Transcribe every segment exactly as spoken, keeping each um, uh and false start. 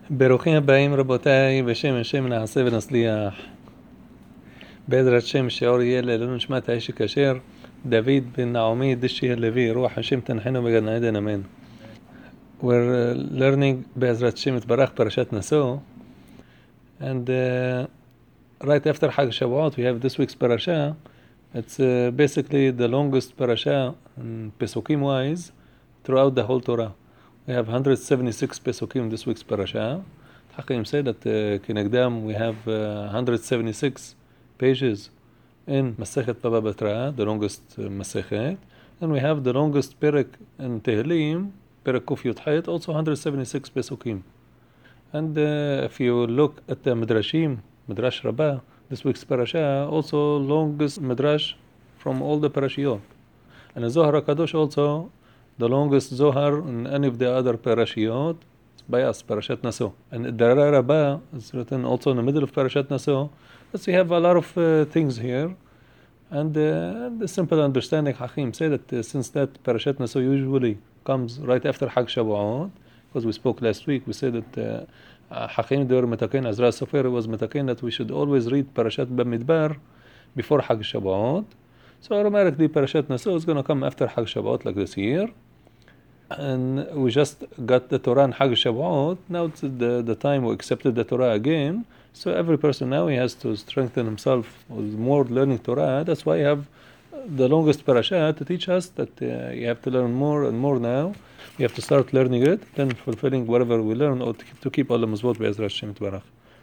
ברוכים הבאים רבותיי, בשם השם נעשה ונצליח. בעזרת השם שיעור יהיה לעילוי נשמת האיש הכשר דוד בן נעמי דשי הלוי, רוח השם תנחנו בגן עדן, אמן. We're uh, learning בעזרת השם יתברך פרשת נשוא, and uh, right after Hag Shavuot we have this week's parasha. It's uh, basically the longest parasha um, pesukim wise throughout the whole Torah. We have one hundred seventy-six pesukim this week's parasha. Hakim said that uh, Kinegdam we have uh, one hundred seventy-six pages in Masechet Baba Batra, the longest uh, Masechet, and we have the longest Perek in Tehillim, Perek Kuf Yud Hayat, also one hundred seventy-six pesukim. And uh, if you look at the Midrashim, Midrash Rabbah, this week's parasha, also longest Midrash from all the parashiyot. And the Zohar HaKadosh also, the longest Zohar in any of the other parashiyot, by us, Parashat Nashוא. And the Dara Rabbah is written also in the middle of Parashat Nashוא. So we have a lot of uh, things here. And uh, the simple understanding, Hakim said that uh, since that Parashat Nashוא usually comes right after Hag Shavuot, because we spoke last week, we said that uh, Hakim, they were metaken, Azra Sofer was metaken, that we should always read Parashat Bamidbar before Hag Shavuot. So automatically Parashat Nashוא is going to come after Hag Shavuot like this year. And we just got the Torah in Hag Shavuot. Now it's the, the time we accepted the Torah again. So every person now he has to strengthen himself with more learning Torah. That's why you have the longest parasha to teach us that uh, you have to learn more and more now. You have to start learning it, then fulfilling whatever we learn, or to keep, to keep all the mizvot be'ezrat Hashem Tbarach.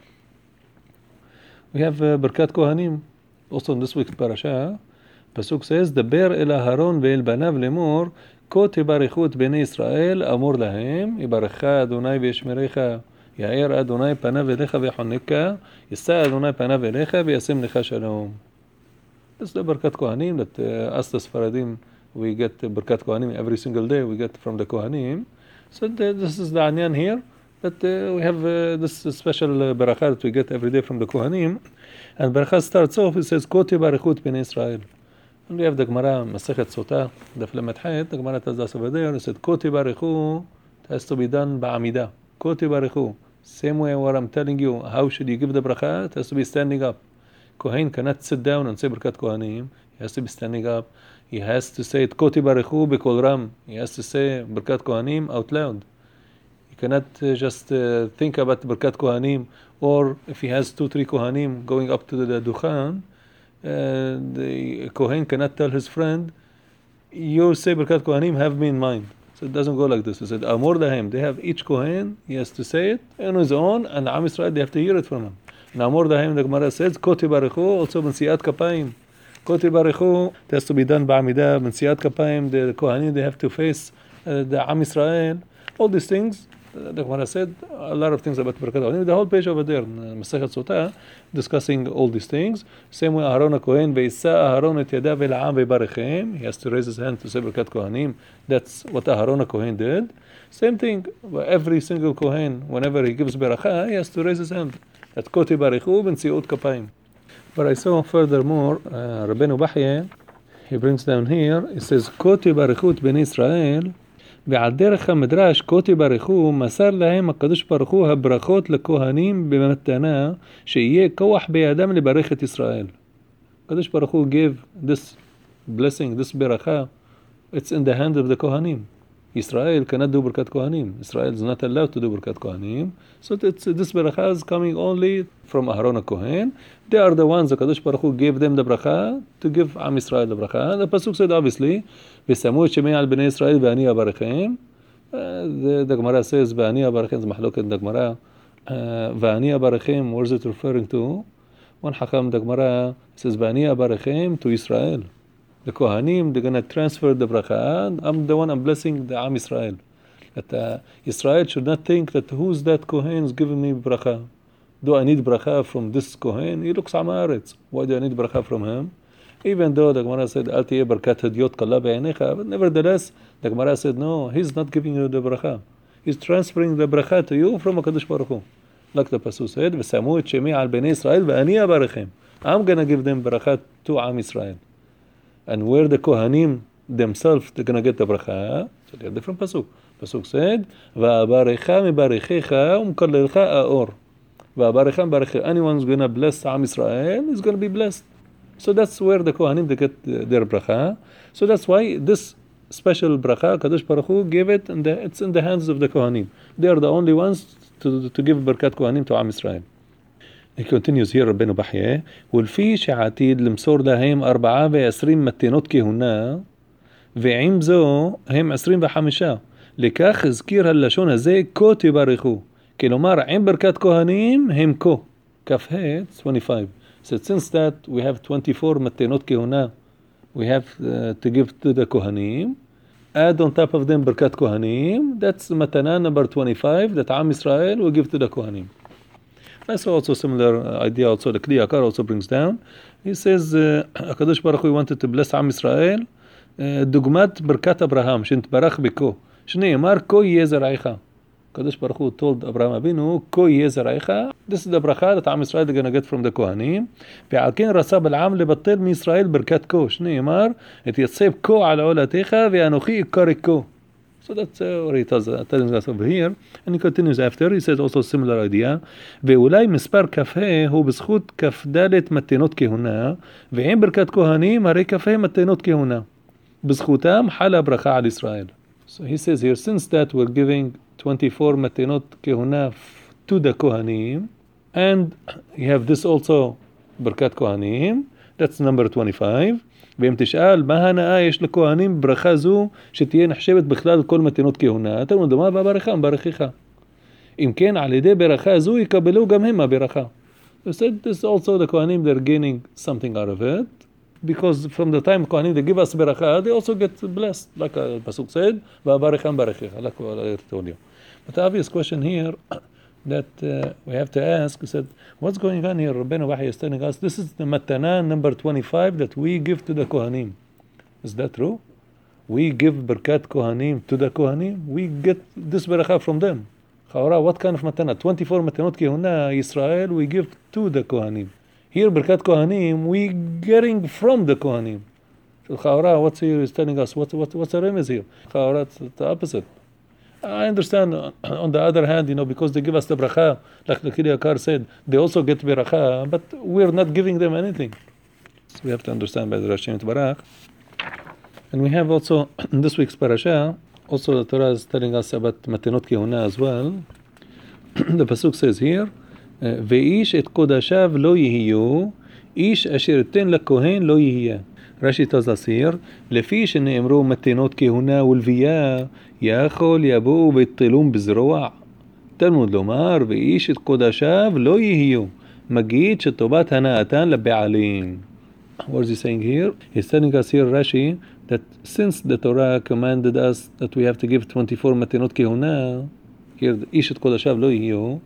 We have uh, Birkat Kohanim also in this week's parasha. Pasuk says, דבר אל אהרון ואל בניו לאמור, כה תברכו את בני ישראל, אמור להם, יברכך אדוני וישמרך, יאר אדוני פניו אליך ויחונקה, יישא אדוני פניו אליך וישם לך שלום. This is the Birkat Kohanim that uh, us the Sfaradim, we get Birkat Kohanim every single day, we get from the Kohanim. So the, this is the Anyan here, that uh, we have uh, this special uh, barakah that we get every day from the Kohanim. And barakah starts off, it says, כה תברכו את בני ישראל. And we have the Gemara, Masechet Sotah, the Flemet Hayat, the Gemara tells us over there, it said, Koti Barechu, it has to be done ba'amida. Koti Barechu. Same way what I'm telling you, how should you give the bracha? It has to be standing up. Kohen cannot sit down and say Birkat Kohanim. He has to be standing up. He has to say it, Koti Barechu b'kol ram. He has to say Birkat Kohanim out loud. He cannot uh, just uh, think about Birkat Kohanim, or if he has two, three Kohanim going up to the, the Dukhan, Uh, the Kohen cannot tell his friend, you say Birkat Kohanim, have me in mind. So it doesn't go like this. He said, Amor Dahem, they have each Kohen, he has to say it on his own, and Am Yisrael, they have to hear it from him. And Amor Dahem, the Gemara says, Koti Barechu, also B'nsiat Kapayim. Koti Barechu, it has to be done Ba'amidah, B'nsiat Kapayim, the Kohanim, they have to face uh, the Am Yisrael. All these things, the Gemara said a lot of things about Birkat Kohanim. The whole page over there, Masechet Sotah, discussing all these things. Same way, Aharon HaKohen, Ve'isa Aharon et yadav el ha'am ve'barechem. He has to raise his hand to say Birkat Kohanim. That's what Aharon HaKohen did. Same thing, every single Kohen, whenever he gives Beracha, he has to raise his hand. That's Koti Barechu B'nsiut Kapayim. But I saw furthermore, uh, Rabbeinu Bachya, he brings down here, he says, Koti Barechu et Bnei Israel, ועל דרך המדרש, כה תברכו, מסר להם הקדוש ברוך הוא הברכות לכהנים במתנה, שיהיה כוח בידם לברך את ישראל. הקדוש ברוך הוא gave this blessing, this ברכה, it's in the hand of the Kohanim. Israel cannot do Birkat Kohanim. Israel is not allowed to do Birkat Kohanim. So it's, this bracha is coming only from Aharon HaKohen. They are the ones, the Kadosh Baruch Hu gave them the bracha to give Am Yisrael the bracha. The Pasuk said obviously, V'samu et shemei al bnei Yisrael v'ani abarechem. The Gemara says, v'ani abarechem, the mahloket the Gemara. V'ani abarechem, where is it referring to? One Hakam, the Gemara says, v'ani abarechem to Israel. The Kohanim, they're going to transfer the bracha. I'm the one I'm blessing the Am Yisrael. That uh, Israel should not think that who's that Kohen is giving me bracha. Do I need bracha from this Kohen? He looks Amaretz. Why do I need bracha from him? Even though the Gemara said, Al tiyeh barkat hadiot kalla be'einecha, but nevertheless, the Gemara said, no, he's not giving you the bracha. He's transferring the bracha to you from HaKadosh Baruch Hu. Like the Pasuk said, V'samu et shemi al bnei Israel v'ani abarechem. I'm going to give them bracha to Am Yisrael. And where the Kohanim themselves, they're going to get the bracha, so they're different pasuk. פסוק said, ואברך מברכך ומקללך האור. ואברך מברכך. Anyone who's going to bless עם ישראל is going to be blessed. So that's where the Kohanim they get their bracha. So that's why this special bracha, Kadosh Baruch Hu gave it, and it's in the hands of the Kohanim. They are the only ones to, to give Birkat Kohanim to Am Israel. He continues here, רבנו בחייה, ולפי שעתיד למסור להם ארבעה ועשרים מתנות כהונה, ועם זו הם עשרים וחמישה. לכך הזכיר הלשון הזה, כה תברכו. כלומר, עם ברכת כהנים הם כה. כ"ה, twenty-five. So since that we have twenty-four מתנות כהונה, we have uh, to give to the Kohanim. Add on top of them Birkat Kohanim. That's Matana number twenty-five that Am Israel will give to the Kohanim. That's also similar idea. Also, the Kli Yakar also brings down. He says, HaKadosh Baruch Hu wanted to bless Am Israel. דוגמת ברכת אברהם, שנתברך בכה. שנאמר, כה יהיה זרעך. HaKadosh Baruch Hu told Abraham Avinu, כה יהיה זרעך. This is the bracha that Am Israel is going to get from the Kohanim. ועל כן רצה בלעם לבטל מישראל ברכת כה. שנאמר, התייצב כה על עולתך ואנוכי אכר כה. So that's uh, what he tells, uh, telling us over here. And he continues after. He says also similar idea. ואולי מספר כ"ה הוא בזכות כ"ד מתנות כהונה, ועם ברכת כהנים הרי כ"ה מתנות כהונה. בזכותם חלה ברכה על ישראל. So he says here, since that we're giving twenty-four מתנות כהונה to the כהנים, and you have this also ברכת כהנים, that's number twenty-five. ואם תשאל, מה הנאה יש לכהנים ברכה זו שתהיה נחשבת בכלל כל מתנות כהונה? אתה אומר, דומה והברכה, מברכיך. אם כן, על ידי ברכה זו יקבלו גם הם הברכה. You said this also the Kohanim, they're gaining something out of it, because from the time Kohanim, they give us ברכה, they also get blessed, like the Pasuk said, והברכה מברכיך, like I told you. But the obvious question here, that uh, we have to ask, he said, what's going on here? Rabbeinu Bachya is telling us, this is the Matana number twenty-five that we give to the Kohanim. Is that true? We give Birkat Kohanim to the Kohanim? We get this Barakah from them. Chawara, what kind of Matana? twenty-four Matanot Kehuna, Israel, we give to the Kohanim. Here, Birkat Kohanim, we getting from the Kohanim. So Chawara, what's here is telling us, what, what, what's the remez here? Chawara, it's the opposite. I understand, on the other hand, you know, because they give us the bracha, like the Kli Yakar said, they also get bracha, but we're not giving them anything. So we have to understand by the Hashem Barach. And we have also, in this week's parasha, also the Torah is telling us about Matenot Kehuna as well. The Pasuk says here, Ve'ish et kodashav lo yihiyu, ish asher ten lekohen lo yihiyah. Rashi tells us here, לפי שנאמרו מתנות כהונה ולוויה, יכול יבואו ויטלום בזרוע. תלמוד לומר, ואיש את קודשיו לא יהיו, מגיד שטובת הנאתן לבעלים. What is he saying here? He's telling us here, Rashi, that since the Torah commanded us that we have to give twenty-four מתנות כהונה, here, איש את קודשיו לא יהיו,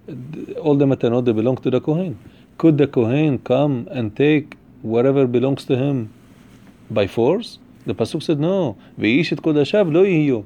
all the מתנות, they belong to the Kohen. Could the Kohen come and take whatever belongs to him by force? The Pasuk said no. Ve'ish et kodashav lo yihiyu.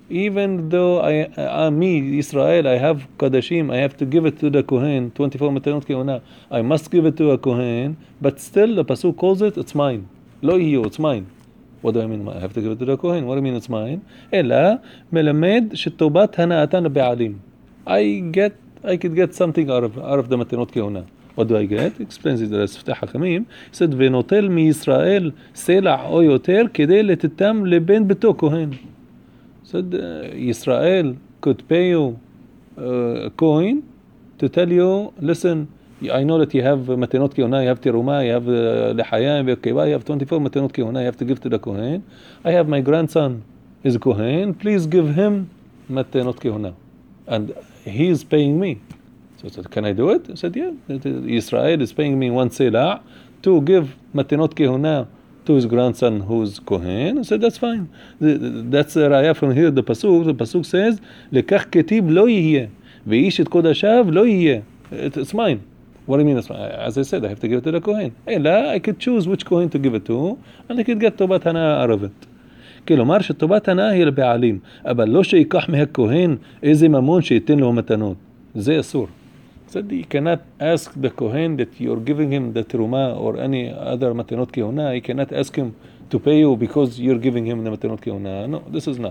Even though I, I, me, Israel, I have kodashim, I have to give it to the Kohen, twenty-four matanot kehuna. I must give it to a Kohen, but still the Pasuk calls it, it's mine. Lo yihiyu, it's mine. What do I mean? I have to give it to the Kohen. What do I mean it's mine? Ela melamed shetobat hana'atan be'alim. I get, I could get something out of out of the matanot kehuna. What do I get? Explains it the Sftei Hakamim. He said, ונוטל מישראל סלע או יותר כדי לתתם לבן ביתו כהן. Said, uh, Israel could pay you uh, a coin to tell you, listen, I know that you have matenot kehuna, you have teruma, you have lehaya, you have keva, you have twenty-four matenot kehuna, you have to give to the kohen. I have my grandson is a kohen, please give him matenot kehuna. And he is paying me. So I said, can I do it? I said, yeah. Israel is paying me one selah to give matenot kehuna to his grandson who's kohen. I said, that's fine. That's a raya from here, the pasuk. The pasuk says, lekach ketib lo yihye, ve'ish et kodashav lo yihye. It's mine. What do you mean it's mine? As I said, I have to give it to the kohen. Ela, I could choose which kohen to give it to, and I could get tobat hana out of it. כלומר שטובת הנאה היא לבעלים, אבל לא שיקח מהכהן איזה ממון שייתן לו מתנות. זה אסור. Said you cannot ask the Kohen that you're giving him the teruma or any other matenot kehuna. You cannot ask him to pay you because you're giving him the matenot kehuna. No, this is not.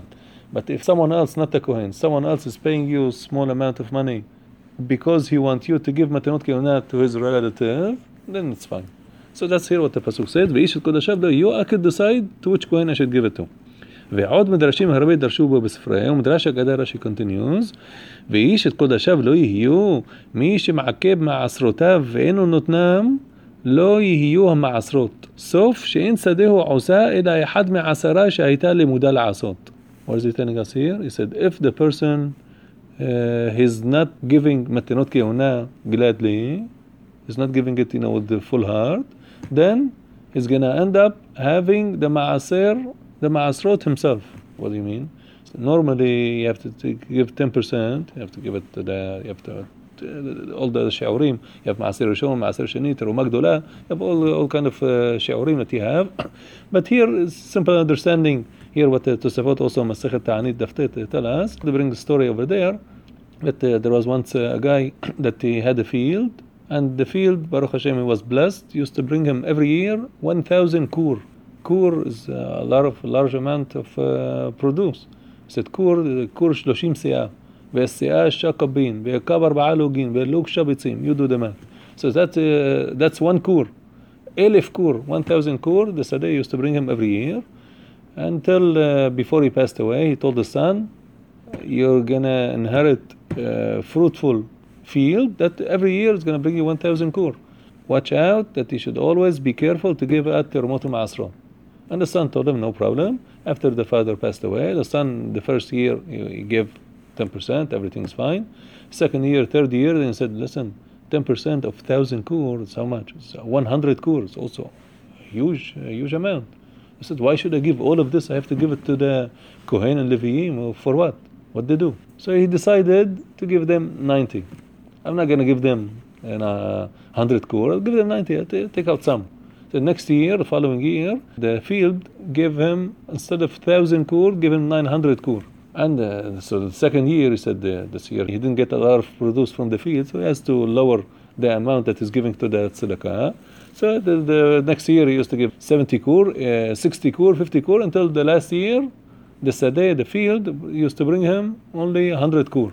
But if someone else, not the Kohen, someone else is paying you a small amount of money because he wants you to give matanot keuna to his relative, then it's fine. So that's here what the pasuk said. ואיש את קודשיו לא יהיו, I could decide to which Kohen I should give it to. ועוד מדרשים הרבה דרשו בו בספרי, ומדרש אגדה רש"י continues, ואיש את קודשיו לא יהיו, מי שמעכב מעשרותיו ואינו נותנם, לא יהיו המעשרות. סוף שאין שדהו עושה אלא אחד מעשרה שהייתה למודה לעשות. What is he telling us here? He said, if the person uh, is not giving מתנות כהונה gladly, is not giving it, you know, with the full heart, then he's going to end up having the maaser, the maasrot himself. What do you mean? So normally you have to take, give ten percent, you have to give it to the, you have to, to all the shi'urim, you have maaser rishon, maaser sheni, teruma gdola, you have all, all kind of uh, shi'urim that you have. But here is simple understanding. Here what the Tosafot also Masechet Ta'anit Daftet tell us, they bring the story over there, that uh, there was once uh, a guy that he had a field, and the field, Baruch Hashem, he was blessed, used to bring him every year one thousand kur. Kur is a lot of, large amount of uh, produce. He said, kur, kur shloshim se'ah, ve'se'ah shakabin, ve'ekav arba'a login, ve'log shabitzim, you do the math. So that, uh, that's one kur. Elif kur, one thousand kur, the Sadeh used to bring him every year, until uh, before he passed away, he told the son, you're going to inherit a fruitful field that every year is going to bring you one thousand kur. Watch out that you should always be careful to give at terumot ma'asron. And the son told him, no problem. After the father passed away, the son, the first year, he gave ten percent, everything's fine. Second year, third year, then he said, listen, ten percent of one thousand kur, it's how much? It's one hundred kur, it's also a huge, a huge amount. He said, why should I give all of this? I have to give it to the Kohen and Leviim, for what? What they do? So he decided to give them ninety. I'm not going to give them you know, one hundred kur, I'll give them ninety, I'll take out some. The next year, the following year, the field gave him, instead of one thousand kur, give him nine hundred kur. And uh, so the second year, he said, uh, this year, he didn't get a lot of produce from the field, so he has to lower the amount that he's giving to the tzedakah. So the, the next year, he used to give seventy kur, uh, sixty kur, fifty kur, until the last year, the sadeh, the field, used to bring him only one hundred kur.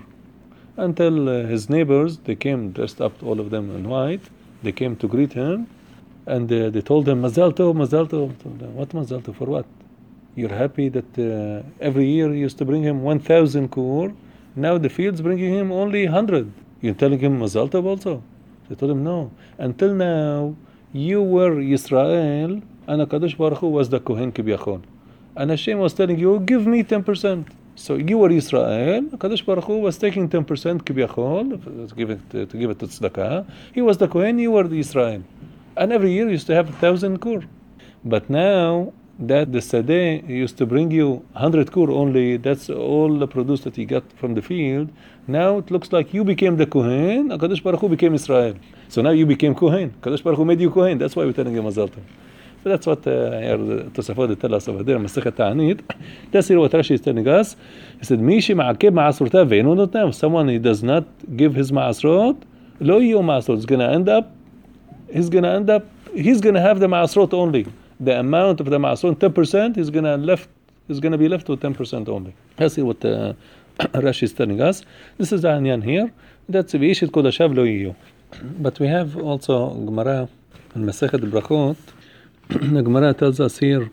Until uh, his neighbors, they came dressed up, all of them in white, they came to greet him, and uh, they told him, Mazal Tov, Mazal Tov. What Mazal Tov, for what? You're happy that uh, every year you used to bring him one thousand kur, now the field's bringing him only one hundred. You're telling him Mazal Tov also? They told him, no. Until now, you were Yisrael, and HaKadosh Baruch Hu was the Kohen Kibyachon. And Hashem was telling you, give me ten percent. So you were Israel, HaKadosh Baruch Hu was taking ten percent Kibyachol, to give it to, to give it to Tzedakah. He was the Kohen, you were the Israel. And every year you used to have a thousand kur. But now that the Sadeh used to bring you one hundred kur only, that's all the produce that he got from the field. Now it looks like you became the Kohen, HaKadosh Baruch Hu became Israel. So now you became Kohen. HaKadosh Baruch Hu made you Kohen. That's why we're telling you Mazal Tov. So that's what uh, Tosafot tell us over there, Masechet Ta'anit. That's here what Rashi is telling us. He said, Mi shema'akeb ma'asrotav ve'eno notnav. Someone who does not give his ma'asrot, lo yiyu ma'asrot. He's going to end up, he's going to end up, he's going to have the ma'asrot only. The amount of the ma'asrot, ten percent, he's going to left, is going to be left with ten percent only. That's here what uh, Rashi is telling us. This is the Anyan here. That's v'ishit kodashav lo yiyu. But we have also Gemara in Masechet Brachot. The Gemara tells us here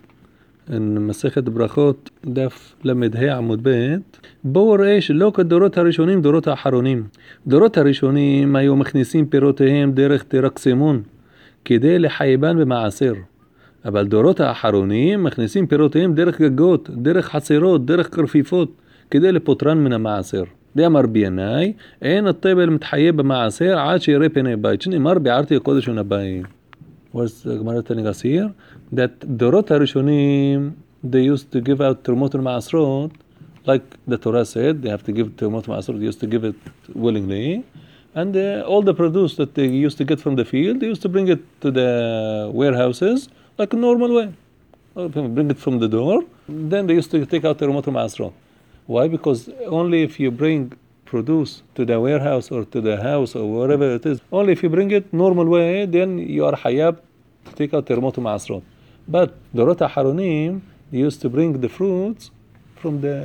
in Masechet Brachot, דף למ"ה עמוד ב', בואו ראה שלא כדורות הראשונים, דורות האחרונים. דורות הראשונים היו מכניסים פירותיהם דרך תירק סימון, כדי לחייבן במעשר. אבל דורות האחרונים מכניסים פירותיהם דרך גגות, דרך חצרות, דרך כרפיפות, כדי לפוטרן מן המעשר. דאמר בינאי, אין הטבל מתחייב במעשר עד שיראה פני בית, שנאמר ביערתי הקודש ונבאים. What's the Gemara telling us here? That Dorot HaRishonim, they used to give out Terumot Ma'asrot, like the Torah said, they have to give Terumot Ma'asrot, they used to give it willingly. And uh, all the produce that they used to get from the field, they used to bring it to the warehouses like a normal way. Bring it from the door, then they used to take out Terumot Ma'asrot. Why? Because only if you bring produce to the warehouse or to the house or wherever it is, only if you bring it normal way, then you are hayab to take out terumot ma'asrot. But Dorot HaHaronim, they used to bring the fruits from the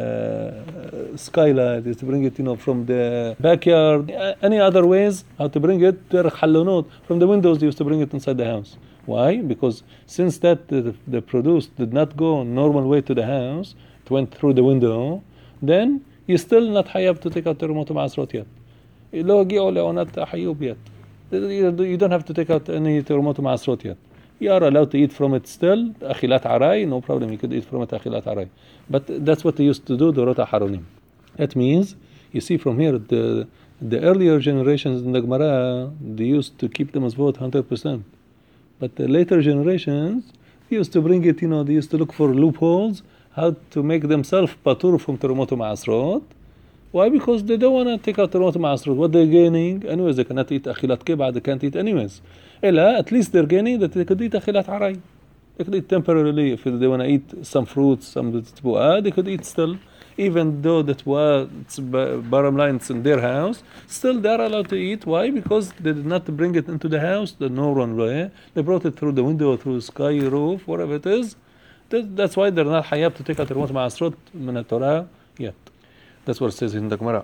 uh, skylight, they used to bring it, you know, from the backyard, any other ways how to bring it, from the windows they used to bring it inside the house. Why? Because since that the, the produce did not go normal way to the house, it went through the window, then you still not hayab to take out terumot ma'asrot yet. לא הגיעו לעונת החיוב yet. You don't have to take out any terumot ma'asrot yet. You are allowed to eat from it still, achilat aray, no problem, you could eat from it achilat aray. But that's what they used to do, dorot haronim. That means, you see from here, the the earlier generations in the Gemara, they used to keep the mazvot one hundred percent. But the later generations, they used to bring it, you know, they used to look for loopholes, how to make themselves patur from terumot ma'asrot. Why? Because they don't want to take out terumot ma'asrot. What they're gaining, anyways, they cannot eat achilat kibah, they can't eat anyways. Ella, at least they're gaining that they could eat achilat aray. They could eat temporarily. If they want to eat some fruits, some tbu'ah, they could eat still. Even though the tbu'ah, it's bottom line, it's in their house, still they're allowed to eat. Why? Because they did not bring it into the house, the normal way. They brought it through the window, through sky, roof, whatever it is. That's why they're not hayab to take out terumot ma'asrot min Torah yet. That's what it says in the Gemara.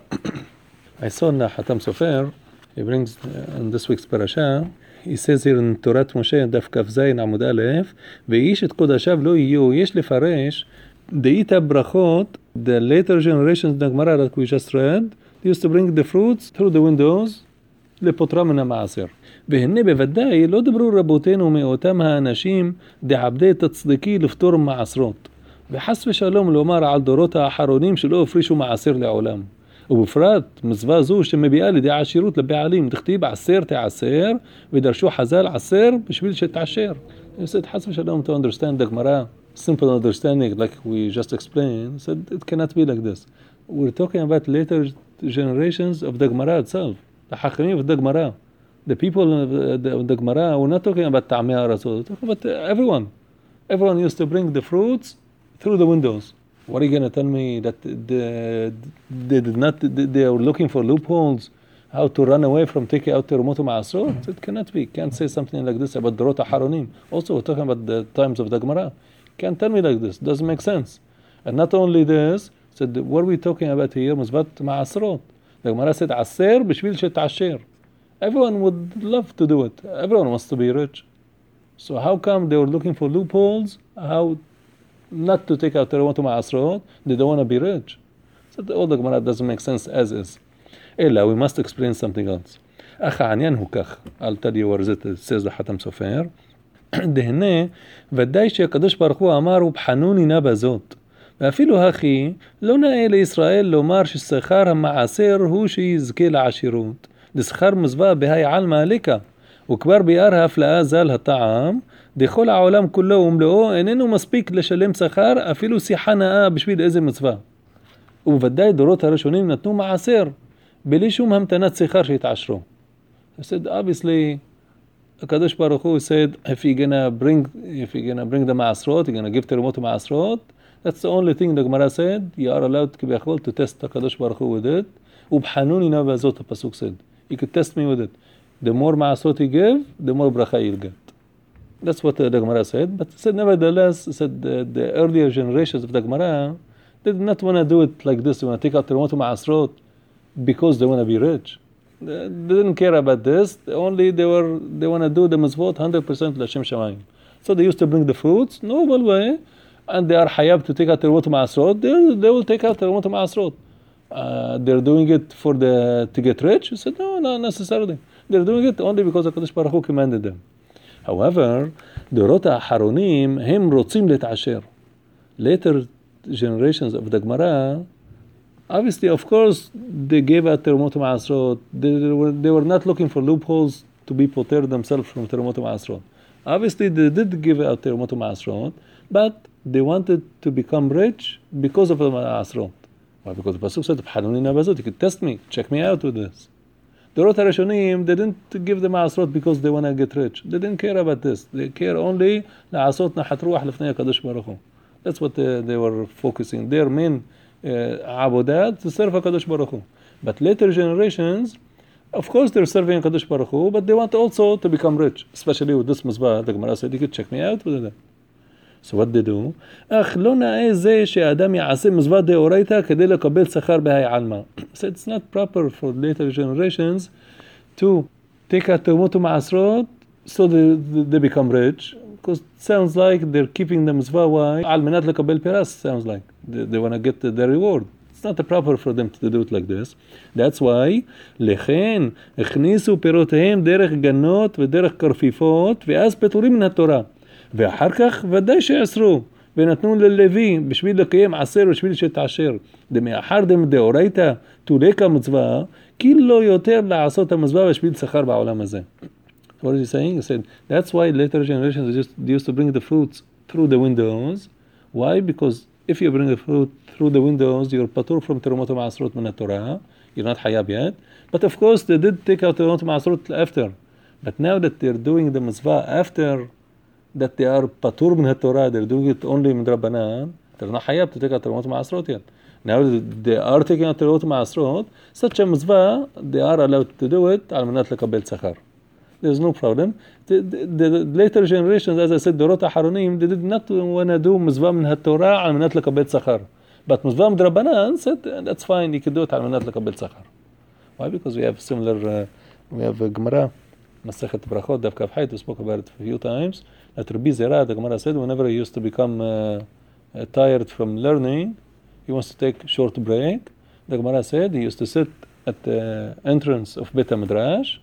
I saw in Hatam Sofer, he brings uh, in this week's parasha, he says here in Torah Moshe, דף כ"ז עמוד א', ואיש את קודשיו לא יהיו, יש לפרש, דאית הברכות, the later generations in the Gemara that we just read, they used to bring the fruits through the windows, לפוטרה מן המעשר. והנה בוודאי לא דיברו רבותינו מאותם האנשים דעבדי תצדיקי לפתור מעשרות. וחס ושלום לומר על דורות האחרונים שלא הפרישו מעשר לעולם. ובפרט מצווה זו שמביאה לידי עשירות לבעלים, תכתיב עשר תעשר, ודרשו חז"ל עשר בשביל שתעשר. He said, חס ושלום, to understand the Gemara, simple understanding like we just explained, said it cannot be like this. We're talking about later generations of the Gemara itself, the Hachamim of the Gemara. The people of the, of the Gemara, we're not talking about Ta'amei Aratzot, we're talking about everyone. Everyone used to bring the fruits through the windows. What are you going to tell me that the, they did not, they are looking for loopholes, how to run away from taking out terumot ma'asrot? It cannot be. Can't say something like this about dorot haronim. Also, we're talking about the times of the Gemara. Can't tell me like this. Doesn't make sense. And not only this, said, what are we talking about here? Mizvat ma'asrot. The Gemara said, aser b'shvil she'tasher. Everyone would love to do it. Everyone wants to be rich. So how come they were looking for loopholes? How not to take out terumot ma'asrot? They don't want to be rich. So all the Gemara doesn't make sense as is. Ella, we must explain something else. אך העניין הוא כך, I'll tell you what it says לחתם סופר. דהנה, ודאי שהקדוש ברוך הוא אמר, ובחנוני נא בזאת. ואפילו הכי, לא נאה לישראל לומר ששכר המעשר הוא שיזכה לעשירות. דשכר מזווה בהי עלמא לקה. וכבר ביאר ההפלאה זל הטעם, דכל העולם כולו ומלואו איננו מספיק לשלם שכר, אפילו שיחה נאה בשביל איזה מצווה. ובוודאי דורות הראשונים נתנו מעשר, בלי שום המתנת שכר שהתעשרו. I said, obviously, Kadosh Baruch Hu said, if you're gonna bring, if you're gonna bring the ma'asrot, you're gonna give terumot ma'asrot, that's the only thing the Gemara said, you are allowed kibiyachol to test the Kadosh Baruch Hu with it. Ubhanuni na bazot, the pasuk said. You could test me with it. The more ma'asrot you give, the more bracha you'll get. That's what the, the Gemara said. But it said, nevertheless, it said the, the earlier generations of the Gemara, they did not want to do it like this. They want to take out terumot ma'asrot because they want to be rich. They didn't care about this. Only they were they want to do the mitzvot one hundred percent l'Hashem Shamayim. So they used to bring the fruits, noble way, and they are hayab to take out terumot ma'asrot. They they will take out terumot ma'asrot. Uh, they're doing it for the to get rich. He said no, not necessarily. They're doing it only because the Kadosh Baruch Hu commanded them. However, דורות האחרונים הם רוצים להתעשר. Later generations of the Gemara, obviously, of course, they gave out terumot ma'asrot. They were they were not looking for loopholes to be poter themselves from terumot ma'asrot. Obviously, they did give out terumot ma'asrot, but they wanted to become rich because of the ma'asrot. Why? Because the pasuk said, "B'hanuni na bazot." You could test me, check me out with this. The Dorot HaRishonim, they didn't give the ma'asrot because they want to get rich. They didn't care about this. They care only la'asot nahat ruach lefnei HaKadosh Baruch Hu. That's what they, they were focusing. Their main عبودات to serve HaKadosh Baruch Hu. But later generations, of course they're serving HaKadosh Baruch Hu, but they want also to become rich, especially with this mizvah. The Gemara said, you could check me out with that. So what they do? אך לא נאה זה שהאדם יעשה מצווה דאורייתא כדי לקבל שכר בהי עלמא. So it's not proper for later generations to take out תרומות ומעשרות so they, they become rich. Because it sounds like they're keeping the mitzvah. Why? על מנת לקבל פירס, sounds like. They, they want to get the, the reward. It's not proper for them to do it like this. That's why, לכן, הכניסו פירותיהם דרך גנות ודרך קרפיפות, ואז פטורים מן התורה. ואחר כך ודאי שעשרו, ונתנו ללוי, בשביל לקיים עשר ובשביל שתעשר. דמאחר דם דאורייתא, תולק המצווה, כי לא יותר לעשות המצווה בשביל שכר בעולם הזה. What is he saying? He said, that's why later generations just used to bring the fruits through the windows. Why? Because if you bring the fruit through the windows, you're patur from terumot ma'asrot min Torah. You're not hayab yet. But of course, they did take out terumot ma'asrot after. But now that they're doing the mitzvah after that they are patur min Torah, they're doing it only min Rabbanan. They're not hayab to take out terumot ma'asrot yet. Now they are taking out terumot ma'asrot. Such a mitzvah, they are allowed to do it al manat lekabel tzachar. There's no problem. The, the, the later generations, as I said, Dorot HaHaronim, they did not want to do Mizvah min HaTorah al manat lekabel tzachar. But Mizvah min Rabbanan said, that's fine, you can do it al manat lekabel tzachar. Why? Because we have similar, uh, we have a Gemara, Masechet Brachot, Daf Kaf Hayt, we spoke about it a few times, that Rabbi Zera, the Gemara said, whenever he used to become uh, uh, tired from learning, he wants to take a short break. The Gemara said, he used to sit at the entrance of Bet HaMidrash,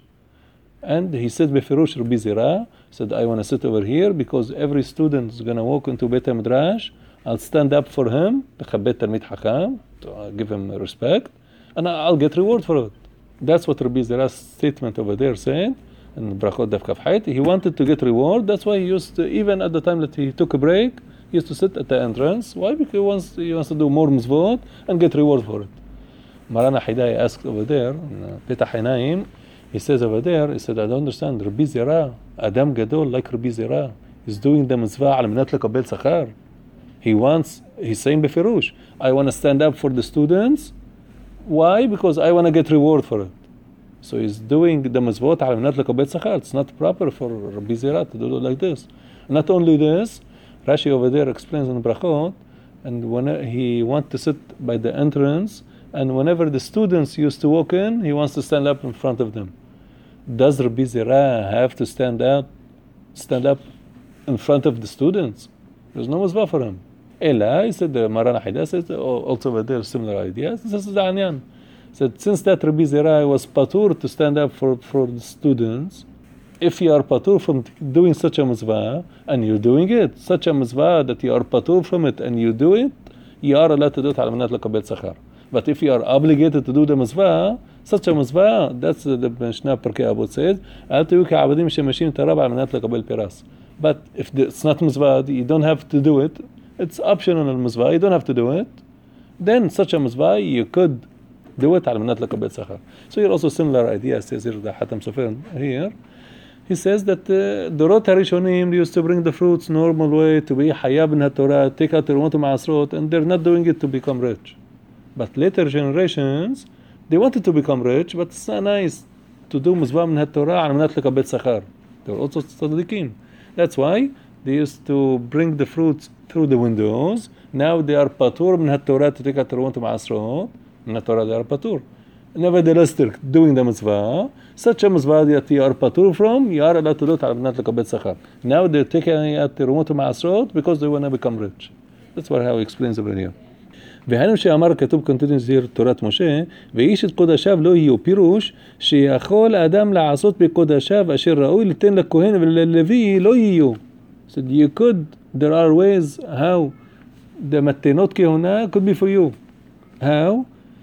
and he said, Befirush Rabbi Zera, said, I want to sit over here because every student is going to walk into Beit HaMidrash. I'll stand up for him, Bechabet Talmid Hakam, to give him respect, and I'll get reward for it. That's what Rabbi Zera's statement over there said, in Brachot Daf Kaf Hayt. He wanted to get reward. That's why he used to, even at the time that he took a break, he used to sit at the entrance. Why? Because he wants, he wants to do more mitzvot and get reward for it. Marana Hidai asked over there, in Petah Hainaim, he says over there, he said, I don't understand. Rabbi Zera, Adam Gadol like Rabbi Zera, is doing the mitzvah al manat lekabel tzachar. He wants, he's saying befirush, I want to stand up for the students. Why? Because I want to get reward for it. So he's doing the mitzvot al manat lekabel tzachar. It's not proper for Rabbi Zera to do it like this. Not only this, Rashi over there explains in Brachot, and when he wants to sit by the entrance, and whenever the students used to walk in, he wants to stand up in front of them. Does Rabbi Zera have to stand up, stand up in front of the students? There's no mitzvah for him. Ela, he said, the Marana Hida said, also over there, similar ideas. This is the Anyan. Said, since that Rabbi Zera was patur to stand up for, for the students, if you are patur from doing such a mitzvah, and you're doing it, such a mitzvah that you are patur from it, and you do it, you are allowed to do it al manat lekabel tzachar. But if you are obligated to do the mitzvah, such a mitzvah, that's the Mishnah Perkei Avot says, Al tehu ka'abadim shemashim tarab al manat lekabel piras. But if it's not mitzvah, you don't have to do it. It's optional mitzvah, you don't have to do it. Then such a mitzvah, you could do it al manat lekabel tzachar. So here also similar idea says here the Hatam Sofer here. He says that the Dorot HaRishonim used to bring the fruits normal way to be hayab in HaTorah, take out terumot ma'asrot, and they're not doing it to become rich. But later generations, they wanted to become rich, but it's not nice to do mitzvah min HaTorah al manat lekabel tzachar. They were also tzaddikim. That's why they used to bring the fruits through the windows. Now they are patur min HaTorah to take out terumot ma'asrot. Min HaTorah they are patur. Nevertheless, they're doing the mitzvah. Such a mitzvah that you are patur from, you are allowed to do it al manat lekabel tzachar. Now they're taking out terumot ma'asrot because they want to become rich. That's what how he explains over here. והיינו שאמר כתוב continues here תורת משה, ואיש את קודשיו לא יהיו, פירוש שיכול האדם לעשות בקודשיו אשר ראוי ליתן לכהן וללוי לא יהיו. So you could, there are ways how the מתנות כהונה could be for you. How?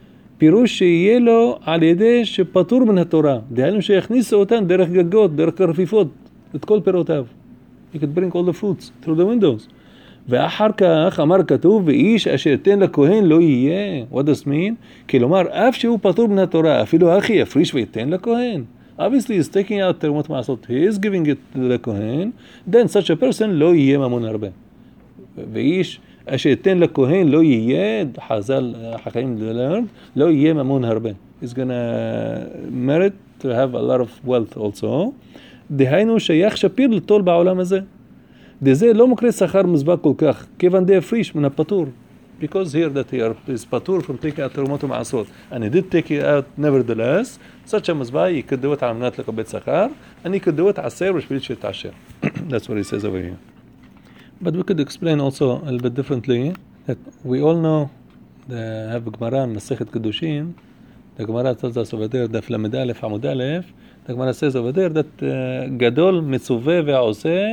פירוש שיהיה לו על ידי שפטור מן התורה. דהיינו שיכניסו אותן דרך גגות, דרך כרפיפות, את כל פירותיו. You could bring all the fruits through the windows. ואחר כך אמר כתוב, ואיש אשר יתן לכהן לא יהיה. What does it mean? כלומר, אף שהוא פטור מן התורה, אפילו אחי יפריש ויתן לכהן. Obviously, he's taking out תרומות מעשרות. He is giving it to the כהן. Then such a person לא יהיה ממון הרבה. ואיש אשר יתן לכהן לא יהיה, חז"ל, חכמים learned, לא יהיה ממון הרבה. He's gonna merit to have a lot of wealth also. דהיינו שייך שפיר לטול בעולם הזה. דזה לא מוקרה שכר מזבח כל כך, כיוון די הפריש מן הפטור. Because here that he is patur from taking out תרומות ומעשרות. And he did take it out nevertheless, such a מזבח, he could do it על מנת לקבל שכר, and he could do it עשר בשביל שיתעשר. That's what he says over here. But we could explain also a little bit differently, that we all know, the have Gemara, Masechet Kedushin, the Gemara tells us over there, דף למד א' עמוד א', the Gemara says over there that uh, גדול מצווה ועושה,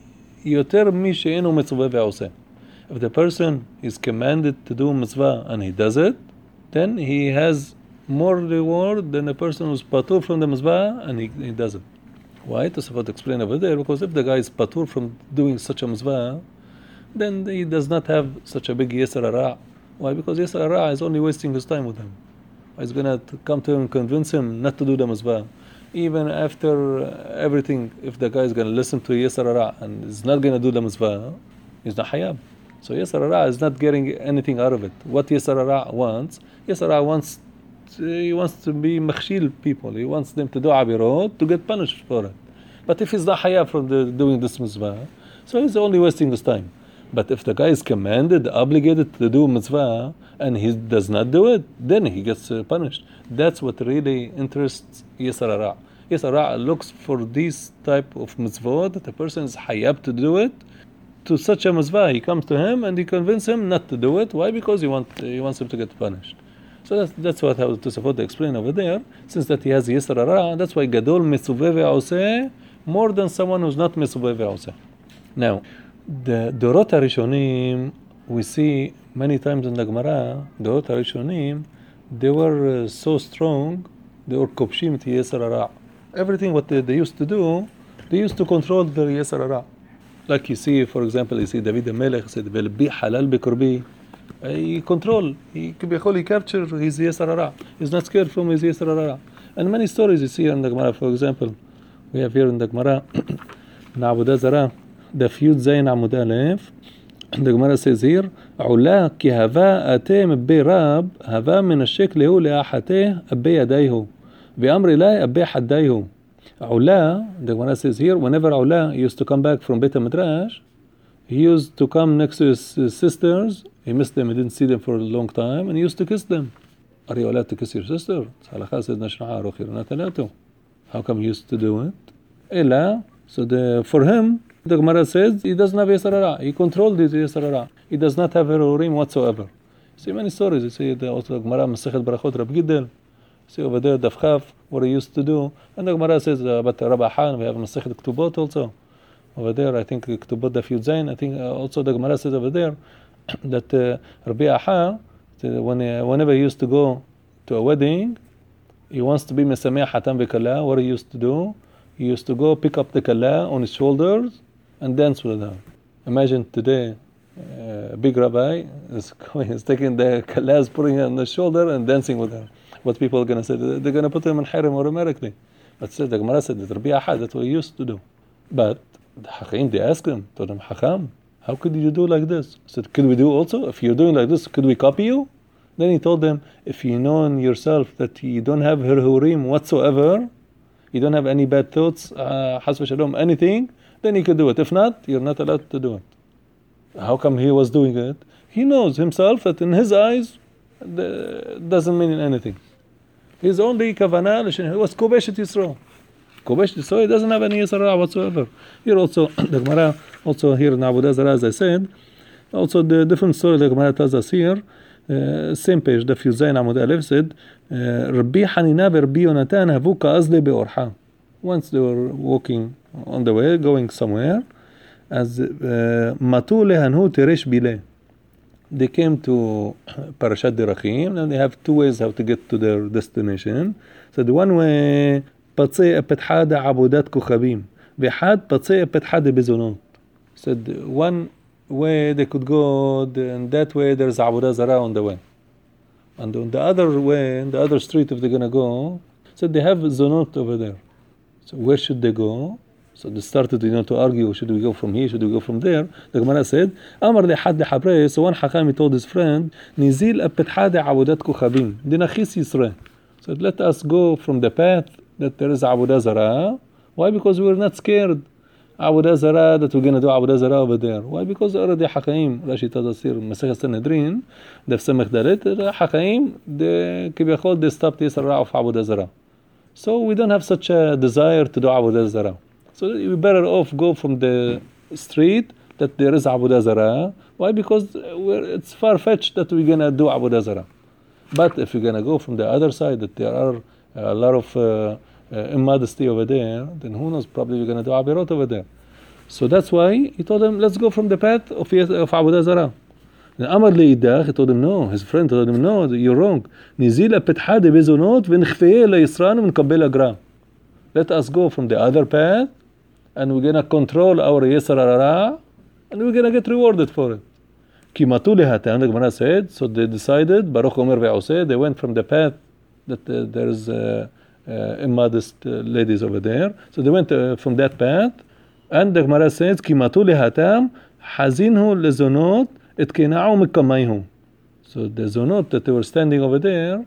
יותר מי שאינו מצווה ועושה. If the person is commanded to do mitzvah and he does it, then he has more reward than the person who's patur from the mitzvah and he, he does it. Why? Tosafot explain over there, because if the guy is patur from doing such a mitzvah, then he does not have such a big yesar hara. Why? Because yesar hara is only wasting his time with him. He's going to come to him and convince him not to do the mitzvah. Even after everything, if the guy is going to listen to yesar hara and is not going to do the mitzvah, he's not hayab. So yesar hara is not getting anything out of it. What yesar hara wants, yesar hara wants, he wants to be machshil people. He wants them to do abirot to get punished for it. But if he's not hayab from the, doing this mitzvah, so he's only wasting his time. But if the guy is commanded, obligated to do mitzvah, and he does not do it, then he gets uh, punished. That's what really interests yesar hara. Yesar hara looks for this type of mitzvah that the person is hayab to do it. To such a mitzvah, he comes to him and he convinces him not to do it. Why? Because he want he wants him to get punished. So that's that's what how Tosafot explain over there. Since that he has yesar hara, that's why gadol mitzvah ve'oseh more than someone who's not mitzvah ve'oseh. Now, the Dorot HaRishonim, we see many times in the Gemara, Dorot HaRishonim, they were uh, so strong, they were kopshim to yesar hara. Everything what they, they used to do, they used to control their yesar hara. Like you see, for example, you see David HaMelech said, "Velbi halal bekorbi." He control, he he capture his yesar hara. He's not scared from his yesar hara. And many stories you see in the Gemara. For example, we have here in the Gemara, Na'abudah Zara, the Yud Zayin Amud Aleph. The Gemara says here, "Ula ki hava atem be rab hava min hashek lehu le'achateh abbe yadayhu ve'amri lai abbe haddayhu." Ula, the Gemara says here, whenever Ula used to come back from Beit HaMidrash, he used to come next to his, his sisters. He missed them, he didn't see them for a long time, and he used to kiss them. Are you allowed to kiss your sister? How come he used to do it? Ella, so the, for him, the Gemara says, he doesn't have yesar hara. He controlled his yesar hara. He does not have herurim whatsoever. See many stories. You see the also Gemara Masechet Barachot Rab Gidel. See over there, Daf Chaf, what he used to do. And the Gemara says uh, about Rabbi Han, we have Masechet Ketubot also. Over there, I think Ketubot Daf Yud Zayin. I think uh, also the Gemara says over there that uh, Rabbi Aha, when, uh, whenever he used to go to a wedding, he wants to be Mesameh Hatan V'Kala. What he used to do, he used to go pick up the Kala on his shoulders and dance with her. Imagine today, uh, a big rabbi is going, is taking the Kalas, putting it on the shoulder and dancing with her. What people are going to say? They're going to put him in Hiram automatically. But said the Gemara said that Rabbi Ahad, that's what he used to do. But the Hakim, they asked him, told him, Hakam, how could you do like this? He said, could we do also? If you're doing like this, could we copy you? Then he told them, if you know in yourself that you don't have herhurim whatsoever, you don't have any bad thoughts, uh, has v'shalom, anything, then you could do it. If not, you're not allowed to do it. How come he was doing it? He knows himself that in his eyes, it doesn't mean anything. His only kavanah, he was Kobesh Yisro. Kobesh Yisro, he doesn't have any yesar hara whatsoever. Here also, the Gemara, also here in Avodah Zarah, as I said, also the different story the Gemara tells us here, uh, same page, the Yud Zayin Amud Aleph said, Rabbi Hanina ve'Rabbi Yonatan havu ka'azle be'orha. Once they were walking on the way, going somewhere, as Matu lehanhu teresh bile. They came to Parashat Derachim, and they have two ways how to get to their destination. So the one way, Patzei Petchad Abudat Kochavim, V'Had Patzei Petchad Bezonot. Said one way they could go, and that way there's Abudah Zarah on the way. And on the other way, in the other street, if they're going to go, so they have Zonot over there. So where should they go? So they started, you know, to argue, should we go from here, should we go from there? The Gemara said, Amar le'had le'habrei, so one Hakam told his friend, Nizil apetchad abudat kochabim, dinachis Yisrael. So let us go from the path that there is Abudah Zarah. Why? Because we were not scared Avodah Zarah, that we're going to do Avodah Zarah over there. Why? Because already Hakaim, Rashi Tazasir, Masechet Sanhedrin, Daf Samech Dalet, Hakaim, they, כביכול, they stopped Yisra Ra of Avodah Zarah. So we don't have such a desire to do Avodah Zarah. So we better off go from the street that there is Avodah Zarah. Why? Because we're, it's far-fetched that we're going to do Avodah Zarah. But if you're going to go from the other side, that there are a lot of uh, uh, immodesty over there, then who knows, probably we're going to do Abirot over there. So that's why he told him, let's go from the path of, of Avodah Zarah. Amar Leidach, he told him no, his friend told him no, you're wrong. Nizila petha de bezonot v'nchfeye le'yisran v'nkabel agra. Let us go from the other path, and we're going to control our Yisra Ra, and we're going to get rewarded for it. Kimatu lehatam, the Gemara said, so they decided, Baruch Omer ve'oseh, they went from the path that uh, there's uh, uh, immodest uh, ladies over there. So they went uh, from that path, and the Gemara says, Kimatu lehatam, hazinhu lezonot, etkena'u mikamayhu. So the zonot that they were standing over there,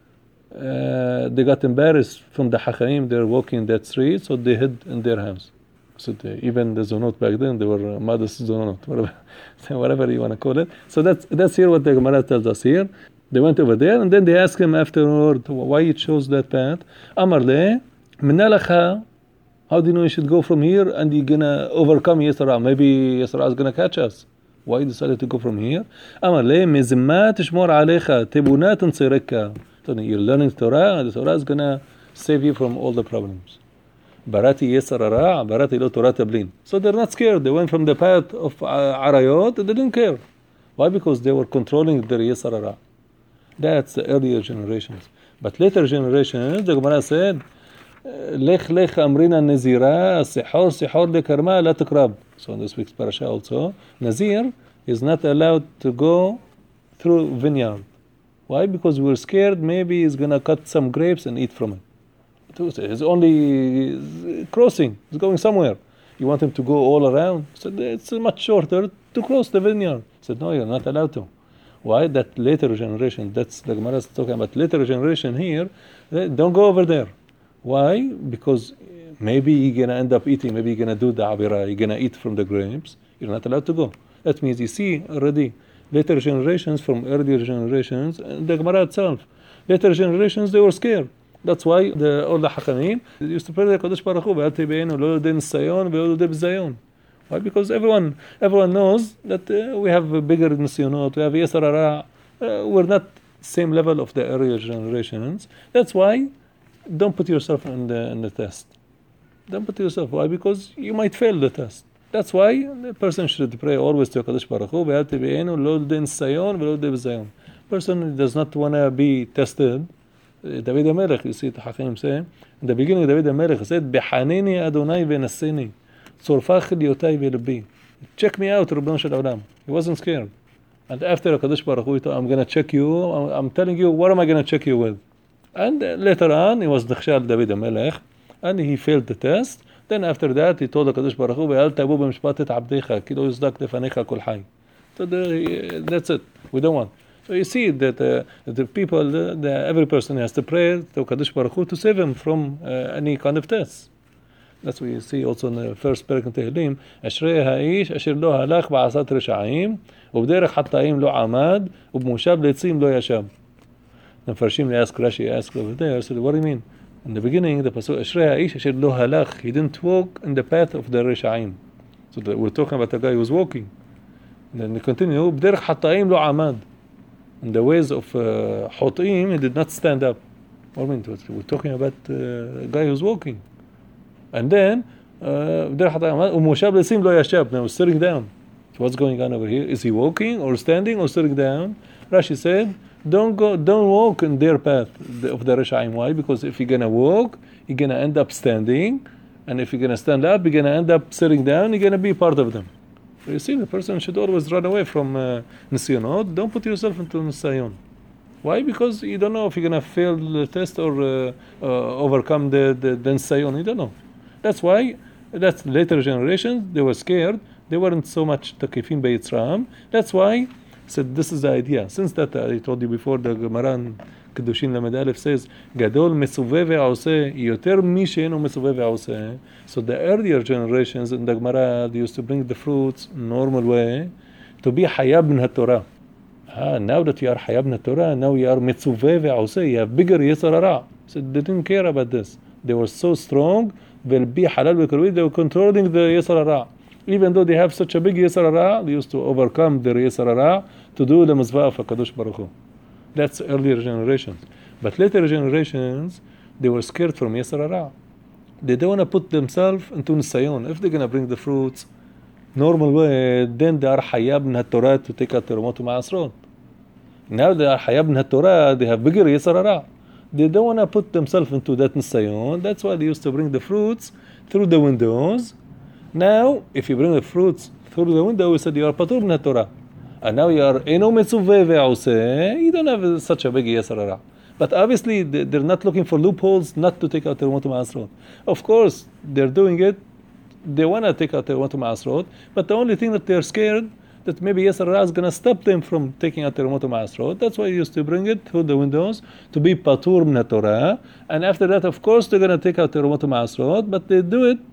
uh, they got embarrassed from the Hakaim, they were walking in that street, so they hid in their house. So they, even the zonot back then, they were uh, modest zonot, whatever, whatever you want to call it. So that's that's here what the Gemara tells us here. They went over there, and then they asked him afterward why he chose that path. Amar le, minalacha, how do you know you should go from here and you're gonna overcome Yisra? Maybe Yisra is gonna catch us. Why you decided to go from here? Amar le, mizimma tishmor alecha, tibuna tantzireka. So you're learning Torah, and the Torah is gonna save you from all the problems. Barati Yisra Ra, Barati lo Torah tablin. So they're not scared. They went from the path of Arayot, they didn't care. Why? Because they were controlling their Yisra Ra. That's the earlier generations. But later generations, the Gemara said, Lech lech amrina nazira, sihor sihor lekarma la tukrab. So in this week's parasha also, Nazir is not allowed to go through vineyard. Why? Because we were scared maybe he's going to cut some grapes and eat from it. It's only crossing. It's going somewhere. You want him to go all around? So it's much shorter to cross the vineyard. He said, no, you're not allowed to. Why? That later generation, that's the Gemara is talking about later generation here, don't go over there. Why? Because maybe you're going to end up eating, maybe you're going to do the abira, you're going to eat from the grapes. You're not allowed to go. That means you see already later generations from earlier generations, and the Gemara itself, later generations, they were scared. That's why the all the Hakamim used to pray the Kadosh Baruch Hu, Ve'al Tibeinu lo yodei nisayon ve'lo yodei b'zayon. Why? Because everyone everyone knows that uh, we have a bigger nisyonot, we have Yisra Ra, uh, we're not same level of the earlier generations. That's why don't put yourself in the in the test. Don't put yourself. Why? Because you might fail the test. That's why the person should pray always to Kadosh Baruch Hu, Ve'al Tibeinu lo yodei nisayon ve'lo yodei b'zayon. Person does not want to be tested. David HaMelech, you see the Hakim say, in the beginning David HaMelech said, B'hanini Adonai v'nassini, tzorfach liyotai v'lebi. Check me out, Rabbanu Shel Olam. He wasn't scared. And after HaKadosh Baruch Hu, I'm going to check you, I'm, I'm telling you, what am I going to check you with? And uh, later on, he was Nechshal David HaMelech, and he failed the test. Then after that, he told HaKadosh Baruch Hu, Ve'al tabu b'mishpatet abdecha, ki lo yuzdak lefanecha kol hay. So the, that's it. We don't want. So you see that uh, the people, the, the, every person has to pray to Kadosh Baruch Hu to save him from uh, any kind of test. That's what you see also in the first parak in Tehillim. Ashrei haish asher lo halach ba'asat resha'im ubderech hatta'im lo amad ubmushab leitzim lo yashab. The Farshim, they ask Rashi, ask over there, so what do you mean? In the beginning, the pasuk Ashrei haish asher lo halach, he didn't walk in the path of the resha'im. So the, we're talking about a guy who was walking. And then they continue, ubderech hatta'im lo amad. In the ways of uh, Hotim, he did not stand up. What I mean, we're talking about uh, a guy who's walking. And then, uh, now he's sitting down. So what's going on over here? Is he walking or standing or sitting down? Rashi said, don't go, don't walk in their path of the Rishayim. Why? Because if you're going to walk, you're going to end up standing. And if you're going to stand up, you're going to end up sitting down. You're going to be part of them. So you see, the person should always run away from uh, Nisyonot. Don't put yourself into Nisayon. Why? Because you don't know if you're going to fail the test or uh, uh, overcome the, the, the Nisayon. You don't know. That's why, that's later generations, they were scared. They weren't so much takifin by Yitzram. That's why said, this is the idea. Since that, I told you before, the Gemara in Kedushin Lamed Aleph says, Gadol mesuveh ve'oseh, yoter mi she'eno mesuveh ve'oseh. So the earlier generations in the Gemara, they used to bring the fruits normal way to be hayab min ha-Torah. Ah, now that you are hayab min ha-Torah, now you are mesuveh ve'oseh, you have bigger yetzer hara. So they didn't care about this. They were so strong, they'll be halal v'karvit, they were controlling the yetzer hara. Even though they have such a big yetzer hara, they used to overcome their yetzer hara to do the mitzvah of HaKadosh Baruch Hu. That's earlier generations. But later generations, they were scared from yetzer hara. They don't want to put themselves into nisayon. If they're going to bring the fruits normal way, then they are hayab min ha-Torah to take out terumot u'ma'asrot. Now they are hayab min ha-Torah, they have bigger yetzer hara. They don't want to put themselves into that nisayon. That's why they used to bring the fruits through the windows. Now, if you bring the fruits through the window, we said you are patur min ha-Torah. And now you are eno metzuveh ve'oseh, you don't have such a big yetzer hara. But obviously, they're not looking for loopholes not to take out terumot u'ma'asrot. Of course, they're doing it. They want to take out terumot u'ma'asrot. But the only thing that they're scared, that maybe yetzer hara is going to stop them from taking out terumot u'ma'asrot. That's why you used to bring it through the windows to be patur min ha-Torah. And after that, of course, they're going to take out terumot u'ma'asrot. But they do it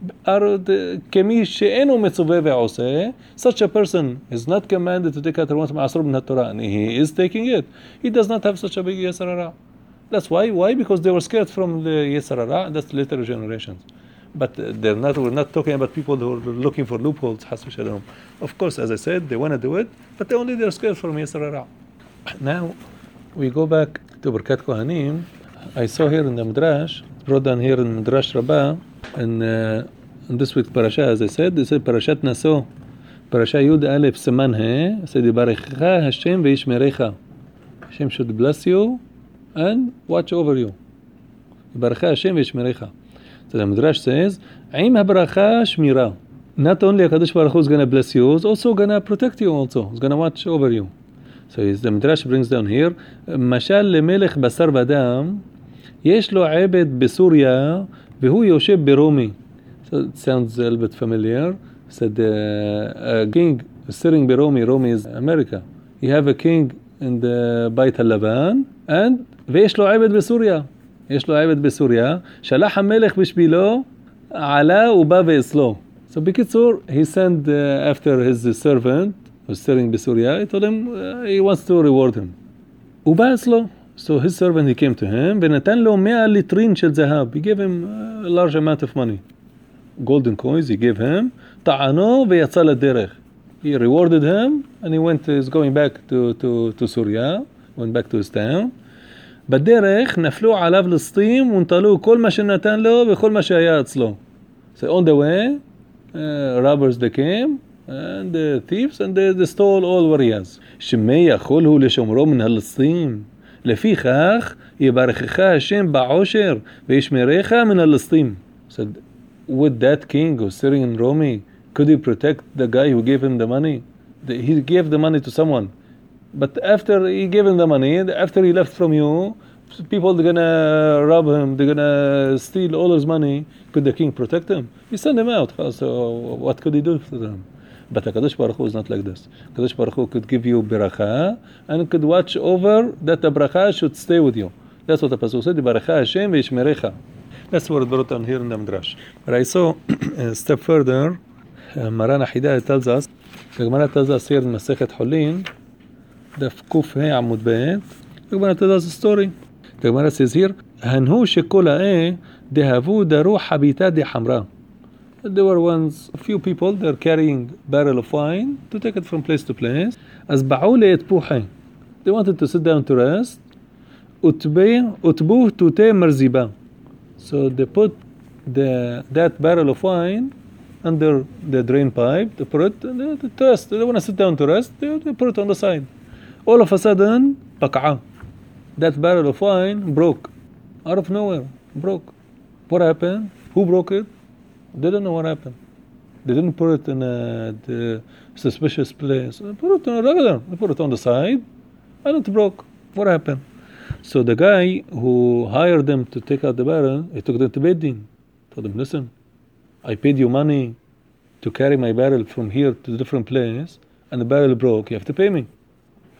כמי שאינו מצווה ועושה. Such a person is not commanded to take out terumot u'ma'asrot min ha-Torah, and he is taking it. He does not have such a big yetzer hara. That's why. Why? Because they were scared from the yetzer hara, and that's later generations. But they're not. We're not talking about people who are looking for loopholes. Has v'shalom. Of course, as I said, they want to do it, but they only they're scared from yetzer hara. Now we go back to Birkat Kohanim. I saw here in the Midrash, brought down here in Midrash Rabbah, and uh, in this week's parasha, as I said, they said Parashat Naso, Parasha Yud Aleph Seman He, said Yibarechecha Hashem ve'yishmerecha. Hashem should bless you and watch over you. Yibarechecha Hashem ve'yishmerecha. So the Midrash says, Aim habracha shmira. Not only HaKadosh Baruch Hu is going to bless you, he's also going to protect you also. He's going to watch over you. So the Midrash brings down here, Mashal lemelech basar v'dam, יש לו עבד בסוריה והוא יושב ברומי. So it sounds a little bit familiar. Said uh, a king sitting ברומי, Romi is America. You have a king in the בית הלבן, and ויש לו עבד בסוריה. יש לו עבד בסוריה, שלח המלך בשבילו, עלה ובא ואצלו. So בקיצור, he sent uh, after his servant who's sitting בסוריה, he told him uh, he wants to reward him. ובא אצלו. So his servant, he came to him, ונתן לו מאה ליטרין של זהב. He gave him a large amount of money. Golden coins he gave him. טענו ויצא לדרך. He rewarded him, and he went, he's going back to, to, to Syria, went back to his town. בדרך נפלו עליו לסטים ונטלו כל מה שנתן לו וכל מה שהיה אצלו. So on the way, uh, robbers they came, and the thieves, and they, they stole all what he has. שמא יכול הוא לשומרו מן הלסטים. לפיכך יברכך השם בעושר וישמרך מן הלסטים. So with that king who's sitting in Romi, could he protect the guy who gave him the money? The, he gave the money to someone. But after he gave him the money, after he left from you, people are gonna rob him, they're gonna steal all his money. Could the king protect him? He sent him out. So what could he do for them? But HaKadosh Baruch Hu is not like this. HaKadosh Baruch Hu could give you beracha and could watch over that the beracha should stay with you. That's what the Pasuk said, Beracha Hashem ve'yishmerecha. That's what it brought down here in the Midrash. But I saw a step further, uh, Maran Ahida tells us, the Gemara tells us here in Masechet Hulin, the Kuf He Amud Bet, the Gemara tells us a story. The Gemara says here, Hanhu shekola e dehavu daru habita de hamra. There were once a few people, they're carrying barrel of wine to take it from place to place. As ba'u le'etpuhe. They wanted to sit down to rest. Utbuh tute marziba. So they put the that barrel of wine under the drain pipe. They put it and they, they rest. They want to sit down to rest. They, they put it on the side. All of a sudden, baqa'a. That barrel of wine broke. Out of nowhere, broke. What happened? Who broke it? They don't know what happened. They didn't put it in a the suspicious place. They put it on a regular. They put it on the side, and it broke. What happened? So the guy who hired them to take out the barrel, he took them to Beit Din. Told them, listen, I paid you money to carry my barrel from here to a different place, and the barrel broke. You have to pay me.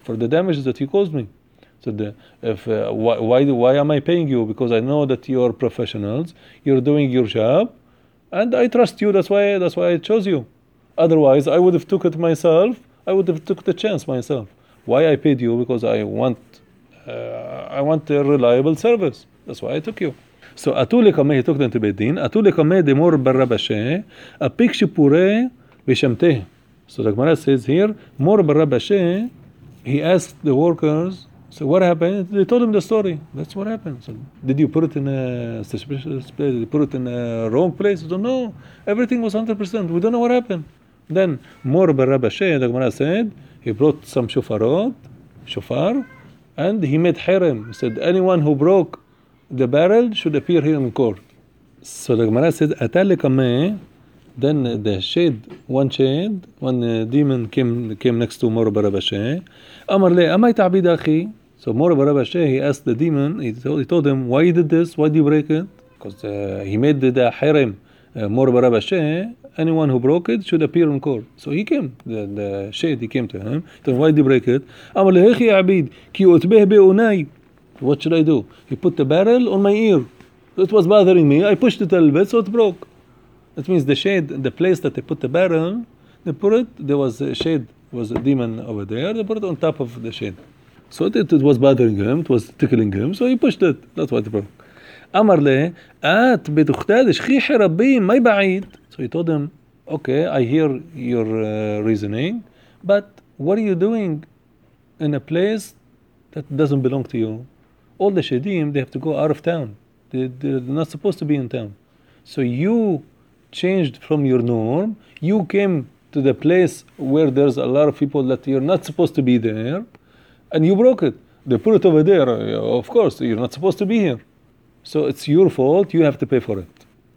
for the damages that you caused me. So the, if, uh, why, why, why am I paying you? Because I know that you're professionals, you're doing your job, and I trust you, that's why, that's why I chose you. Otherwise, I would have took it myself, I would have took the chance myself. Why I paid you? Because I want, uh, I want a reliable service. That's why I took you. So, Atule Kameh, he took them to Bedin. Atule Kameh de Mor Barabashe, a picture pure Vishamte. So the Gemara says here, Mor Barabashe, he asked the workers, so what happened? They told him the story. That's what happened. So did you put it in a suspicious place? Did you put it in a wrong place? We don't know. Everything was one hundred percent. We don't know what happened. Then, Mor Barabashe, the Gemara said, he brought some shofarot, shofar, and he made hiram. He said, anyone who broke the barrel should appear here in court. So the Gemara said, Atal Kameh, then the shade, one shade, one uh, demon came came next to Mor Barabashe. Amar le, amay ta'bid akhi? So Mor Barabashe, he asked the demon, he told, he told him, why you did this? Why did you break it? Because uh, he made the, the hiram. Uh, Mor Barabashe, anyone who broke it should appear in court. So he came, the, the shade, he came to him. He told him, why did you break it? Amar le, akhi abid, ki utbeh be'unay. What should I do? He put the barrel on my ear. It was bothering me. I pushed it a little bit, so it broke. That means the shade, the place that they put the barrel, they put it, there was a shade, was a demon over there, they put it on top of the shade. So it, it was bothering him, it was tickling him, so he pushed it. That's what it broke. Amar le, at betuchtadish khihi rabbi, may ba'id. So he told him, okay, I hear your uh, reasoning, but what are you doing in a place that doesn't belong to you? All the shadim, they have to go out of town. They, they're not supposed to be in town. So you changed from your norm, you came to the place where there's a lot of people that you're not supposed to be there, and you broke it. They put it over there, of course, you're not supposed to be here. So it's your fault, you have to pay for it.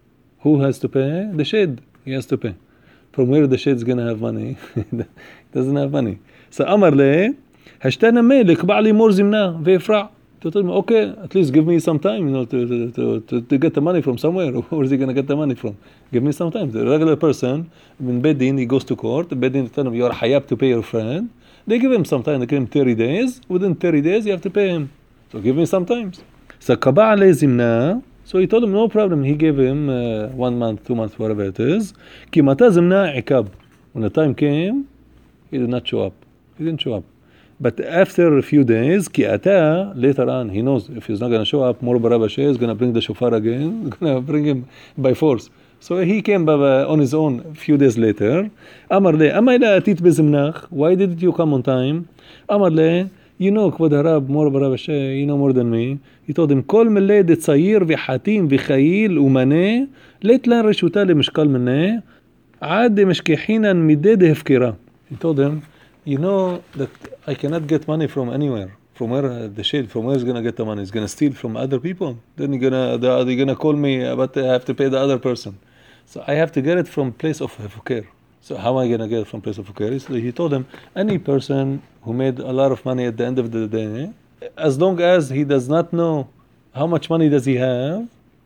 Who has to pay? The shade, he has to pay. From where the shade's gonna have money? He doesn't have money. So Amar le, hashtana melik ba'li mor zimna ve'ifra'. To tell me, okay, at least give me some time, you know, to to, to, to get the money from somewhere. Where is he going to get the money from? Give me some time. The regular person, in Bedin, he goes to court. The Bedin tell him, you're hayab to pay your friend. They give him some time. They give him thirty days. Within thirty days, you have to pay him. So give me some time. So Kaba' zimna. So he told him, no problem. He gave him uh, one month, two months, whatever it is. Ki mata zimna ikab. When the time came, he did not show up. He didn't show up. But after a few days, ki ata, later on, he knows if he's not going to show up, Mor Barabashe is going to bring the shofar again, going to bring him by force. So he came on his own a few days later. Amar le, amay la atit bezimnach? Why didn't you come on time? Amar le, you know, Kvod Harab, Mor Barabashe, you know more than me. He told him, Kol miled tzayir v'hatim v'chayil u'maneh, let lan reshuta le'mishkal meneh, ad meshkehinan mideh hefkira. He told him, you know that I cannot get money from anywhere. From where uh, the shade, from where he's gonna get the money? He's gonna steal from other people. Then you're gonna, the, they're gonna call me, but I have to pay the other person. So I have to get it from place of Hefker. So how am I gonna get it from place of Hefker? So he told him, any person who made a lot of money at the end of the day, as long as he does not know how much money does he have,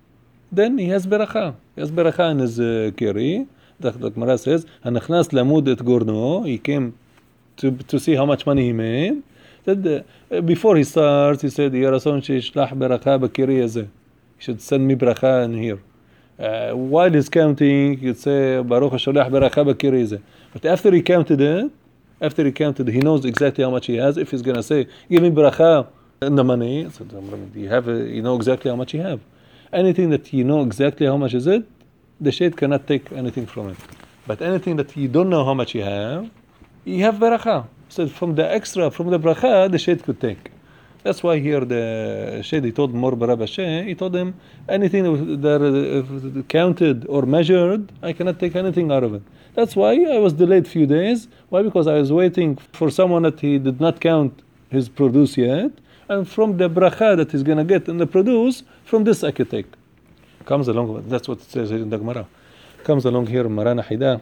then he has beracha. He has beracha in his uh, keri. The Gemara says, "Hanachnas lamud et gorno." He came to to see how much money he made. That uh, before he starts, he said, "Ya Rason sheishlach beracha b'kiri hazeh." He should send me beracha in here. Uh, while he's counting, he'd say, "Baruch hasholach beracha b'kiri hazeh." But after he counted it, after he counted, he knows exactly how much he has. If he's gonna say, "Give me beracha in the money," so you have, a, you know exactly how much you have. Anything that you know exactly how much is it, the shade cannot take anything from it. But anything that you don't know how much you have, you have beracha. So from the extra, from the bracha, the shade could take. That's why here the shade, he told Mor Barabashe, he told him, anything that uh, counted or measured, I cannot take anything out of it. That's why I was delayed few days. Why? Because I was waiting for someone that he did not count his produce yet. And from the bracha that he's going to get in the produce, from this I could take. Comes along, that's what it says here in the Gemara. Comes along here, Marana Hida,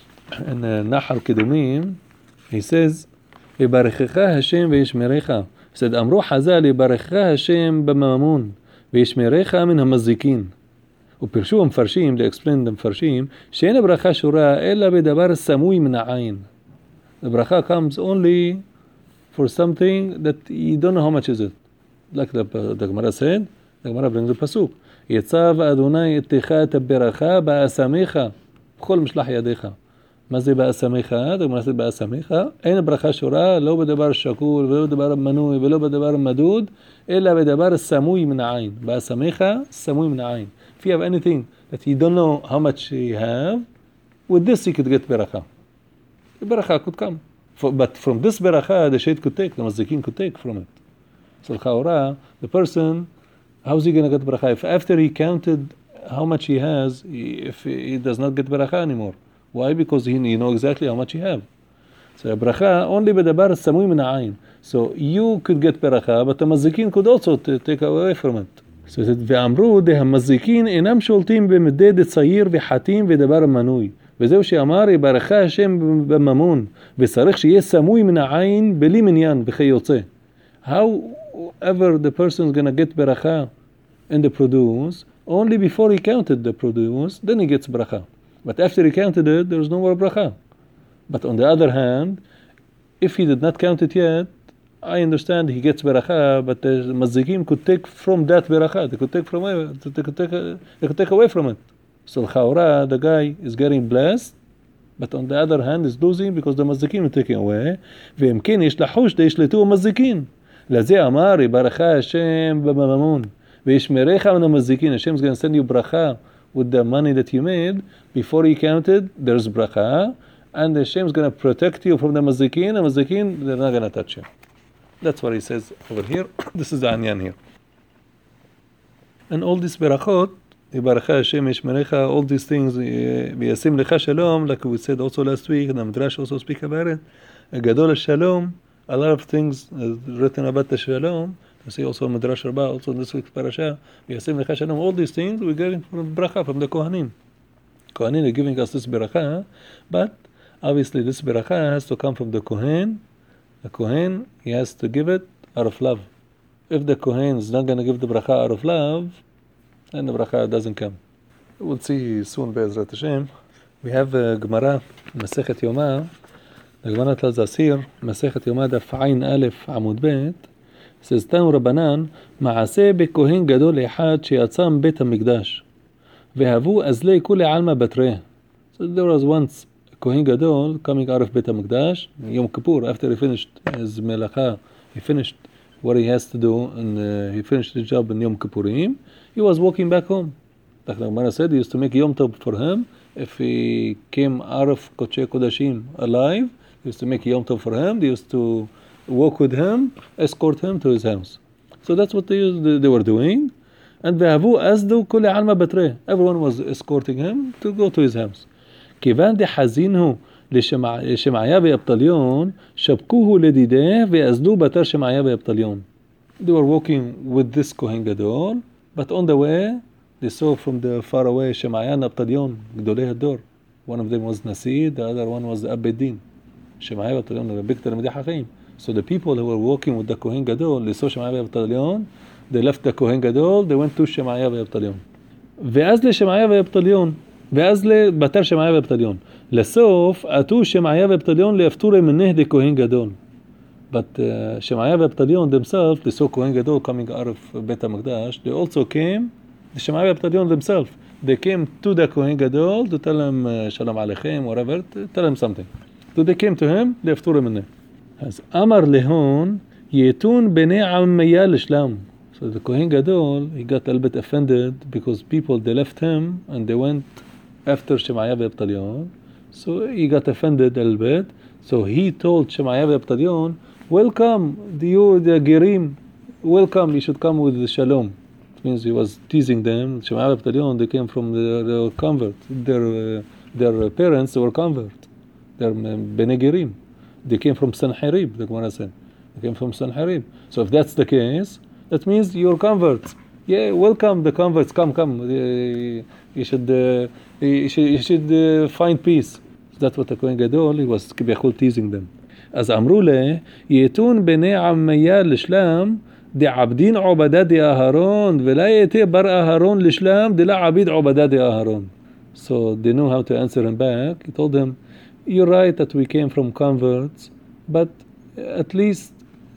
in uh, Nahar Kedumim, he says, "Yibarechecha Hashem ve'yishmerecha." He said, "Amru Hazal Yibarechecha Hashem b'mamun ve'yishmerecha min hamazikin." ופירשו המפרשים, להexplain the מפרשים, שאין הברכה שורה אלא בדבר סמוי מן העין. The bracha comes only for something that you don't know how much is it. Like the, the Gemara said, the Gemara brings the pasuk. יצב אדוני אתך תברך באסמיך בכל משלח ידיך. מה זה באסמיך? הגמרא אומרת באסמיך, אין ברכה שורה, לא בדבר שקול ולא בדבר מנוי ולא בדבר מדוד, אלא בדבר סמוי מן העין. באסמיך, סמוי מן העין. If you have anything that you don't know how much you have, with this you could get ברכה. The ברכה could come. But from this ברכה, the shade could take, the mazzikin could take from it. So לכאורה, the person, how is he going to get bracha? If after he counted how much he has, if he does not get bracha anymore. Why? Because he, he know exactly how much he have. So bracha only b'dabar samui min ha'ayin. So you could get bracha, but the mazzikin could also t- take away from it. So it ואמרו המזיקים אינם שולטים במדד צעיר וחתים ודבר מנוי. וזהו שאמר יברך השם בממון וצריך שיהיה סמוי מן העין בלי מניין וכיוצא. However the person is going to get bracha in the produce, only before he counted the produce, then he gets bracha. But after he counted it, there is no more bracha. But on the other hand, if he did not count it yet, I understand he gets bracha, but the mazzikim could take from that bracha. They could take from it. They could take, they could take away from it. So l'chaora, the guy is getting blessed, but on the other hand is losing because the mazzikim are taking away. ואם כן יש לחוש דישלטו המזזיקין. לזה אמר יברך השם בממון וישמרך מן המזזיקין. Hashem is going to send you bracha with the money that you made. Before you counted, there's bracha, and Hashem is going to protect you from the mazzikin. The mazzikin, they're not going to touch you. That's what he says over here. This is the anyan here. And all these berachot, Yibarach Hashem Yishmerecha, all these things, V'yasim Lecha Shalom, like we said also last week, the Midrash also speak about it. Gadol Shalom, a lot of things written about the Shalom. You see also Midrash Rabbah, also in this week's parasha, V'yasim Lecha Shalom, all these things we're getting from bracha, from the Kohanim. Kohanim are giving us this beracha, but obviously this beracha has to come from the Kohen. The Kohen, he has to give it out of love. If the Kohen is not going to give the bracha out of love, then the bracha doesn't come. We'll see soon, Be'ezrat Hashem. We have a Gemara, Masechet Yomah. The Gemara tells us here, Masechet Yomah, Daf Ayin Aleph Amud Bet, says, Tanu Rabbanan, Ma'aseh bekohen gadol echad sheyatzam bet hamikdash, vehavu azlei kule alma batreh. So there was once a Kohen Gadol coming out of Bet HaMikdash, Yom Kippur, after he finished his melacha, he finished what he has to do, and uh, he finished his job in Yom Kippurim. He was walking back home. Like the Gemara said, he used to make Yom Tov for him. If he came out of Kodesh Kodashim alive, he used to make Yom Tov for him. They used to walk with him, escort him to his house. So that's what they used, they were doing. And ve'avu azdu kule alma batreh. Everyone was escorting him to go to his house. כיוון דחזינו לשמעיה ואבטליון, שבקוהו לדידה ואזלו בתר שמעיה ואבטליון. They were walking with this Kohen Gadol, but on the way, they saw from the far away Shemaya and Abtalion, גדולי הדור. One of them was Nasi, the other one was Abedin. Shemaya ואבטליון were big תלמידי חכמים. So the people who were walking with the Kohen Gadol, they saw Shemaya ואבטליון, they left the Kohen Gadol, they went to Shemaya ואבטליון. ואז לשמעיה ואבטליון, ואז לבתר שמעיה ואבטליון. לסוף, עטו שמעיה ואבטליון להפטור מנeh the Kohen Gadol. But uh, Shemaya ואבטליון themselves, they saw Kohen Gadol coming out of Bet HaMikdash, they also came, the Shemaya ואבטליון themselves, they came to the Kohen Gadol to tell him uh, Shalom Aleichem, whatever, to tell him something. So they came to him, להפטור מנeh. As Amar Lehon, יתון בני עמיה לשלם. So the Kohen Gadol, he got a little bit offended because people, they left him and they went after Shemaya ואבטליון. So he got offended a little bit. So he told Shemaya ואבטליון, welcome, you the Gerim, welcome, you should come with the Shalom. It means he was teasing them. Shemaya ואבטליון, they came from the, the convert. Their, uh, their parents were convert. They're Bnei Gerim. They came from Sanherib, the Gemara said. They came from Sanherib. So if that's the case, that means you're converts. Yeah, welcome the converts. Come, come. Uh, you should, uh, you should, you should uh, find peace. So that's what the Kohen Gadol, he was כביכול teasing them. אז אמרו לה, יתון בני עמיה לשלם, דעבדין עובדה דאהרון, ולא יתה בר אהרון לשלם, דלה עביד עובדה דאהרון. So they knew how to answer him back. He told them, you're right that we came from converts, but at least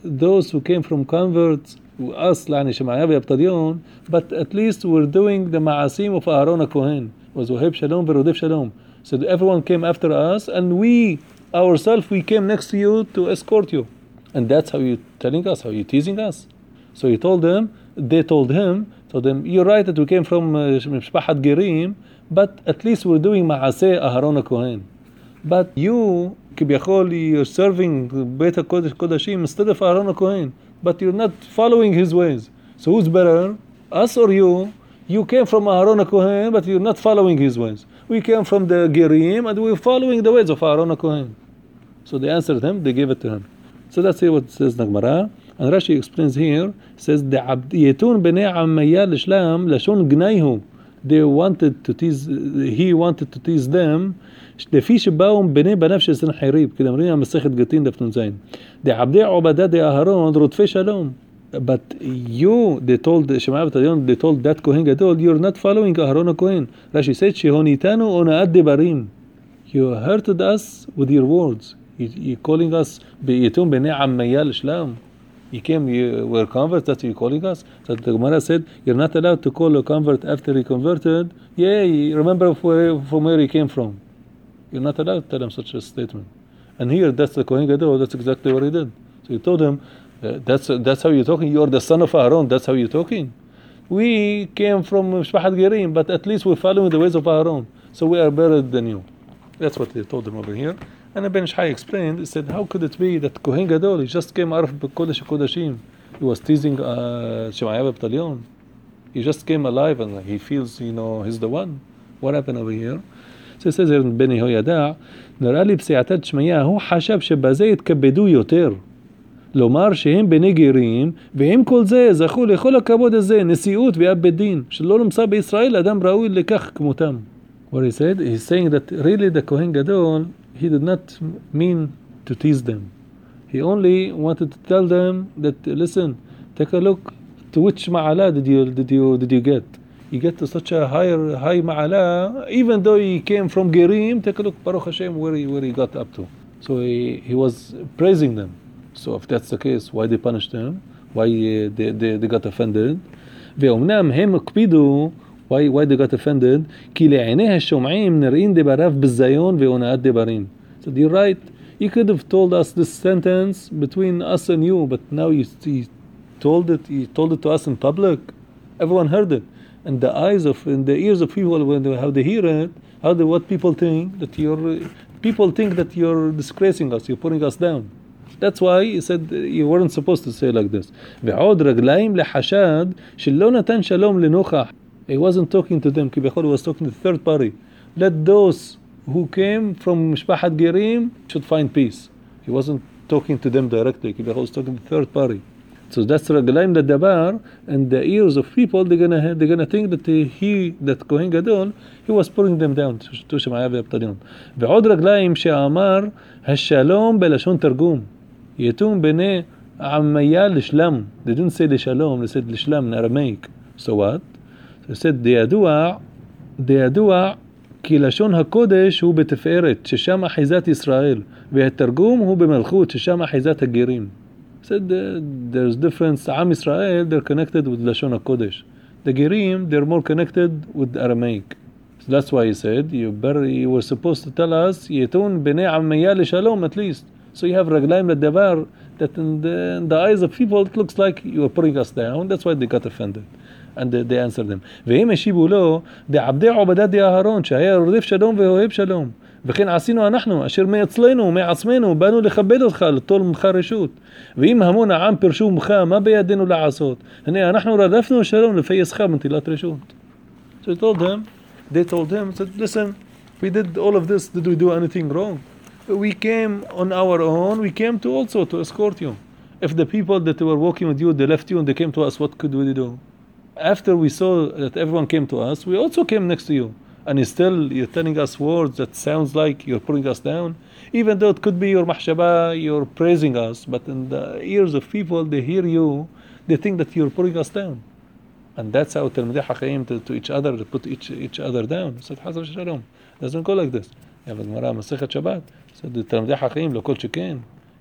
those who came from converts, us, يعني شمعيا وأبطاليون, but at least we're doing the معاسيم of Aaron HaKohen. Was Oheb Shalom v'Rodef Shalom. So everyone came after us, and we, ourselves, we came next to you to escort you. And that's how you're telling us, how you're teasing us. So he told them, they told him, told them, you're right that we came from Mishpahat Gerim, but at least we're doing Ma'aseh Aharon HaKohen. But you, כביכול, you're serving Beit HaKodesh Kodashim instead of Aharon HaKohen, but you're not following his ways. So who's better, us or you? You came from Aharon HaKohen, but you're not following his ways. We came from the Gerim, and we're following the ways of Aharon HaKohen. So they answered him, they gave it to him. So that's here what says the Gemara. And Rashi explains here, says, יתון בני עמיה לשלם לשון גנאיהו. They wanted to tease, he wanted to tease them, לפי שבאו בני בניו של סנחריב, כדאמרים המסכת גטין דף נ"ז. דעבדי עובדא דאהרון רודפי שלום. But you, they told Shemaiah B'Tadion, they told that Kohen Gadol, you're not following Aharon HaKohen. Rashi said, Shehonitanu ona'ad debarim. You hurted us with your words. You, you're calling us Be'etum B'nei Ammaya L'Shlam. You came, you were converts, that's what you're calling us? So the Gemara said, you're not allowed to call a convert after he converted. Yeah, remember where, from where he came from. You're not allowed to tell him such a statement. And here, that's the Kohen Gadol, that's exactly what he did. So he told him, Uh, that's uh, that's how you're talking. You're the son of Aaron. That's how you're talking. We came from Mishpahat Gerim, but at least we're following the ways of Aaron. So we are better than you. That's what they told him over here. And Ibn Shai explained, he said, how could it be that Kohen Gadol, he just came out of Kodesh Kodashim. He was teasing uh, Shemaiah B'Talion. He just came alive and he feels, you know, he's the one. What happened over here? So it says here in Beni Hoyada, נראה לי פסיעתת שמעיה, הוא חשב שבזה יתכבדו יותר. לומר שהם בני גרים, ועם כל זה זכו לכל הכבוד הזה, נשיאות ואב בית דין, שלא נמצא בישראל אדם ראוי לכך כמותם. What he said, he's saying that really the Kohen Gadol, he did not mean to tease them. He only wanted to tell them that, listen, take a look, to which ma'ala did you, did you, did you get? You get to such a higher, high ma'ala, even though he came from Gerim, take a look, Baruch Hashem, where he, where he got up to. So he, he was praising them. So if that's the case, why they punished them? Why uh, they, they, they got offended? ואומנם הם הקפידו, why, why they got offended? כי לעיני השומעים נראים דבריו בזיון והונאת דברים. So you're right, you could have told us this sentence between us and you, but now you, you told it, you told it to us in public. Everyone heard it. And the eyes of, in the ears of people, when they, how they hear it, how they, what people think, that you're, people think that you're disgracing us, you're putting us down. That's why he said you weren't supposed to say like this. ועוד רגליים לחשד שלא נתן שלום לנוכח. He wasn't talking to them, כביכול he was talking to the third party. Let those who came from משפחת גרים should find peace. He wasn't talking to them directly, כביכול he was talking to the third party. So that's רגליים לדבר, and the ears of people, they're gonna they're gonna think that he, that Kohen Gadol, he was putting them down to שמעיה ואבטליון. ועוד רגליים שאמר השלום בלשון תרגום. יתום בני עמיה לשלם. They didn't say לשלום, they said לשלם in Aramaic. So what? They said דידוע, דידוע כי לשון הקודש הוא בתפארת, ששם אחיזת ישראל, והתרגום הוא במלכות, ששם אחיזת הגרים. Said uh, there's difference. עם ישראל, they're connected with לשון הקודש. The gerim, they're more connected with Aramaic. So that's why he said, you better, you were supposed to tell us, יתון בני עמיה לשלום at least. So you have Raglaim Ladavar, that in the, in the eyes of people it looks like you are putting us down. That's why they got offended. And they, they answered them. והם השיבו לו, דעבדי עובדא דאהרון, שהיה רודף שלום ואוהב שלום. וכן עשינו אנחנו, אשר מאצלנו ומעצמנו, באנו לכבד אותך, לטול ממך רשות. ואם המון העם פרשו ממך, מה בידינו לעשות? הנה, אנחנו רדפנו שלום לפייסך בנטילת רשות. So they told him, they told him, said, listen, we did all of this, did we do anything wrong? We came on our own, we came to also to escort you. If the people that were walking with you, they left you and they came to us, what could we do? After we saw that everyone came to us, we also came next to you. And you still, you're telling us words that sounds like you're putting us down. Even though it could be your mahshaba, you're praising us, but in the ears of people, they hear you, they think that you're putting us down. And that's how Talmidei Hachayim to, to each other, to put each, each other down. So Hazar Shalom. It doesn't go like this. You have a Gemara Masechet Shabbat. So the Talmidei Hachayim, lo kol sheken.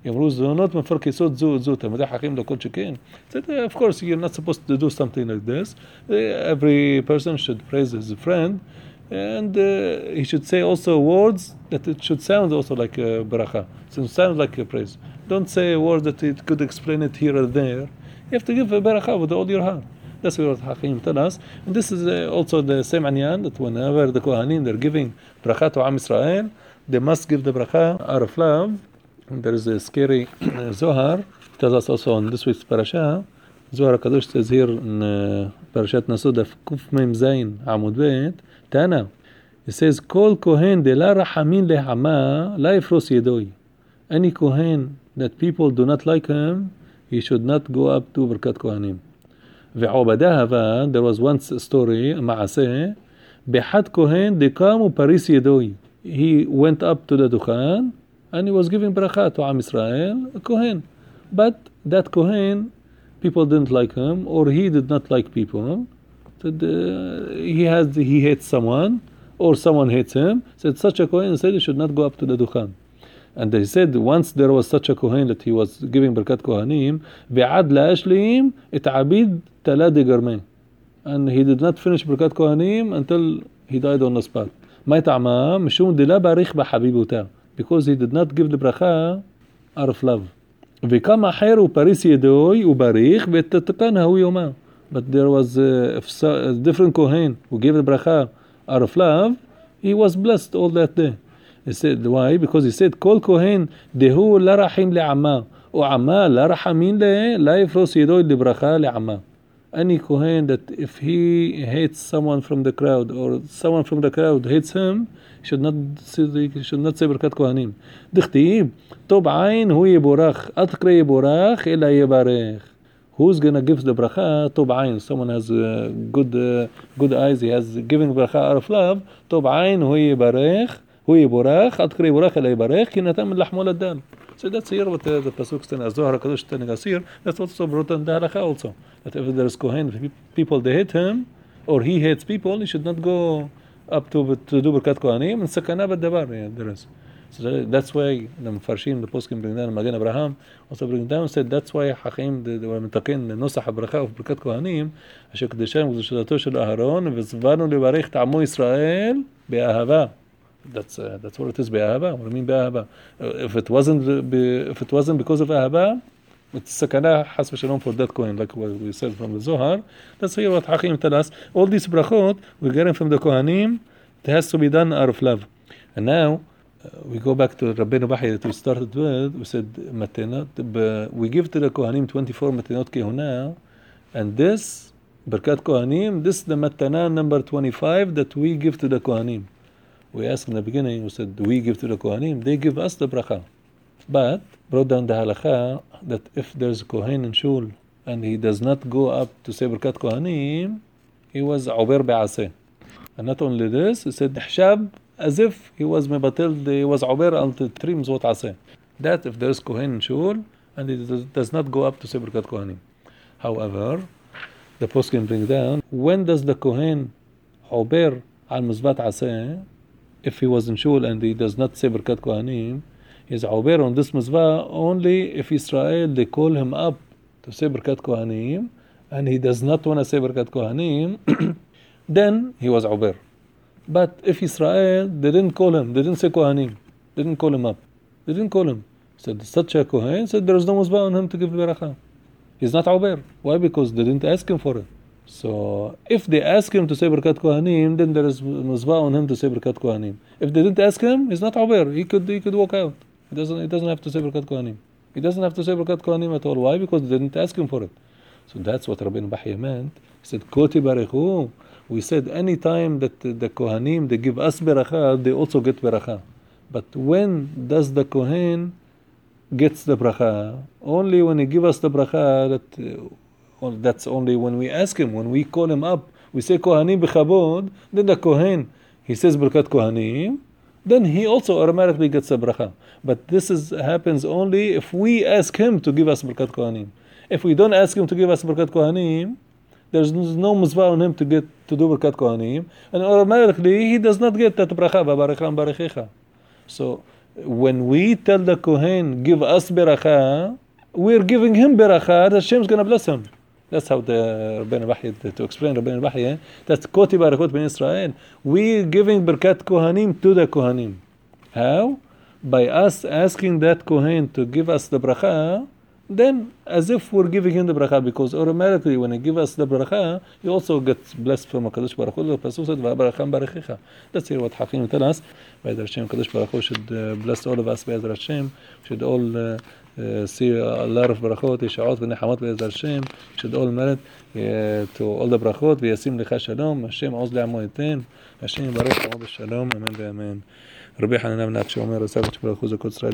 יאמרו זונות מפרכסות זו את זו, תלמידי חכמים לא כל שכן. Of course, you're not supposed to do something like this. Every person should praise his friend, and uh, he should say also words that it should sound also like a bracha. So it sounds like a praise. Don't say a word that it could explain it here or there. You have to give a bracha with all your heart. That's what Hakim tell us. And this is uh, also the same anyan, that whenever the Kohanim, they're giving bracha to Am Israel, they must give the bracha out of love. And there is a scary Zohar, tells us also on this week's parasha. Zohar HaKadosh says here in uh, Parashat Nasuda, Kuf Mem Zayin, Amud Bet, Tana. It says, Kol Kohen de la rahamin lehama la yifros yedoi. Any Kohen that people do not like him, he should not go up to Birkat Kohanim. ועובדה אבל, there was once a story, מעשה, באחד כהן דקם ופריס ידוי. He went up to the Dukhan and he was giving bracha to Am Israel, a Kohen. But that Kohen, people didn't like him, or he did not like people. So the, he has he hates someone, or someone hates him. Said such a Kohen said he should not go up to the Dukhan. And they said once there was such a Kohen that he was giving Birkat Kohanim, ועד להשלים את עביד תלה דגרמה. And he did not finish Birkat Kohanim until he died on the spot. מה טעמה? משום דלה בעריך בחביבותה. Because he did not give the bracha out of love. וקם אחר ופריס ידוי ובריך ותתקן ההוא יומה. But there was a, a different Kohen who gave the bracha out of love. He was blessed all that day. He said, why? Because he said, כל כהן דהוא לא רחים לעמה, או עמה לא רחמים לה, לא יפרוס ידוי לברכה לעמה. Any Kohen that if he hates someone from the crowd, or someone from the crowd hates him, he should not say, he should not say ברכת כהנים. דכתיב, טוב עין הוא יבורך, אל תקרא יבורך, אלא יברך. Who's going to give the bracha? טוב עין. Someone has uh, good, uh, good eyes, he has given bracha out of love. טוב עין הוא יברך. הוא יבורך, אל תקרא יבורך אלא יברך, כי נתן מלחמו לדל. So that's here what the, the Pasuk telling us, Zohar HaKadosh telling us here, that's also brought in the halakha also. That if there is Kohen, people they hate him, or he hates people, he should not go up to, to do Birkat Kohanim, and sakana b'davar, yeah, there is. So that's why the Mfarshim, the Poskim bring down, Magen Abraham, also bring down, said that's why Hakim, they were mitakin, the Nosach HaBracha of Birkat Kohanim, אשר קדשם וקדושתו של אהרון, וזבנו לברך את עמו ישראל באהבה. That's uh, that's what it is be'ahaba. What do I mean be'ahaba? Uh, if it wasn't be, if it wasn't because of ahaba, it's sakana has v'shalom for that Kohen, like what we said from the Zohar. That's here what Hakim tell us. All these brachot we get them from the Kohanim. It has to be done out of love. And now uh, we go back to Rabbeinu Bahi that we started with. We said matenot. We give to the Kohanim twenty-four matenot kehuna, and this Birkat Kohanim. This is the matana number twenty-five that we give to the Kohanim. We asked in the beginning, we said, do we give to the Kohanim? They give us the bracha. But, brought down the halakha, that if there's a Kohen in Shul, and he does not go up to say Birkat Kohanim, he was Uber Be'aseh. And not only this, he said, Hshab, as if he was Mebatil, he was Uber until three Mzot Aseh. That if there's Kohen in Shul, and he does, does not go up to say Birkat Kohanim. However, the poskim bring down, when does the Kohen Uber al Muzbat Aseh, if he was in Shul and he does not say Birkat Kohanim, he's Uber on this Mizvah only if Israel, they call him up to say Birkat Kohanim, and he does not want to say Birkat Kohanim, then he was Uber. But if Israel, they didn't call him, they didn't say Kohanim, they didn't call him up, they didn't call him. Said such a Kohen, said there is no Mizvah on him to give Beracha. He's not Uber. Why? Because they didn't ask him for it. So, if they ask him to say Birkat Kohanim, then there is Mizvah on him to say Birkat Kohanim. If they didn't ask him, he's not Uber. He could he could walk out. He doesn't he doesn't have to say Birkat Kohanim. He doesn't have to say Birkat Kohanim at all. Why? Because they didn't ask him for it. So that's what Rabbeinu Bahi meant. He said, Koti Barechu. We said any time that the, the Kohanim, they give us Beracha, they also get Beracha. But when does the Kohen gets the Bracha? Only when he give us the Bracha, that... Uh, that's only when we ask him, when we call him up, we say Kohanim b'chabod, then the Kohen, he says Birkat Kohanim, then he also automatically gets a bracha. But this is happens only if we ask him to give us Birkat Kohanim. If we don't ask him to give us Birkat Kohanim, there's no mizvah on him to get to do Birkat Kohanim, and automatically he does not get that bracha, v'abarecha v'barechecha. So when we tell the Kohen, give us beracha, we're giving him beracha, the Hashem's going to bless him. That's how the Rabbeinu Bahya, to explain Rabbeinu Bahya, that's Koti Barakot Ben Israel. We're giving Birkat Kohanim to the Kohanim. How? By us asking that Kohen to give us the bracha, then as if we're giving him the bracha, because automatically when he give us the bracha, he also gets blessed from HaKadosh Baruch Hu. The Pasuk said, V'abaracham barechicha. That's here what Hakim tell us. Be'ez Hashem, HaKadosh Baruch Hu should uh, bless all of us, Be'ez Hashem. Should all uh, uh, see a lot of brachot, Yisha'ot, V'nechamot, Be'ez Hashem. Should all merit uh, to all the brachot, V'yasim lecha shalom. Hashem oz le'amo yitin. Hashem baruch amo b'shalom. Amen ve'amen. Rabbi Hanan Amnat Shomer, Rasab Baruch Hu Zakot Israel.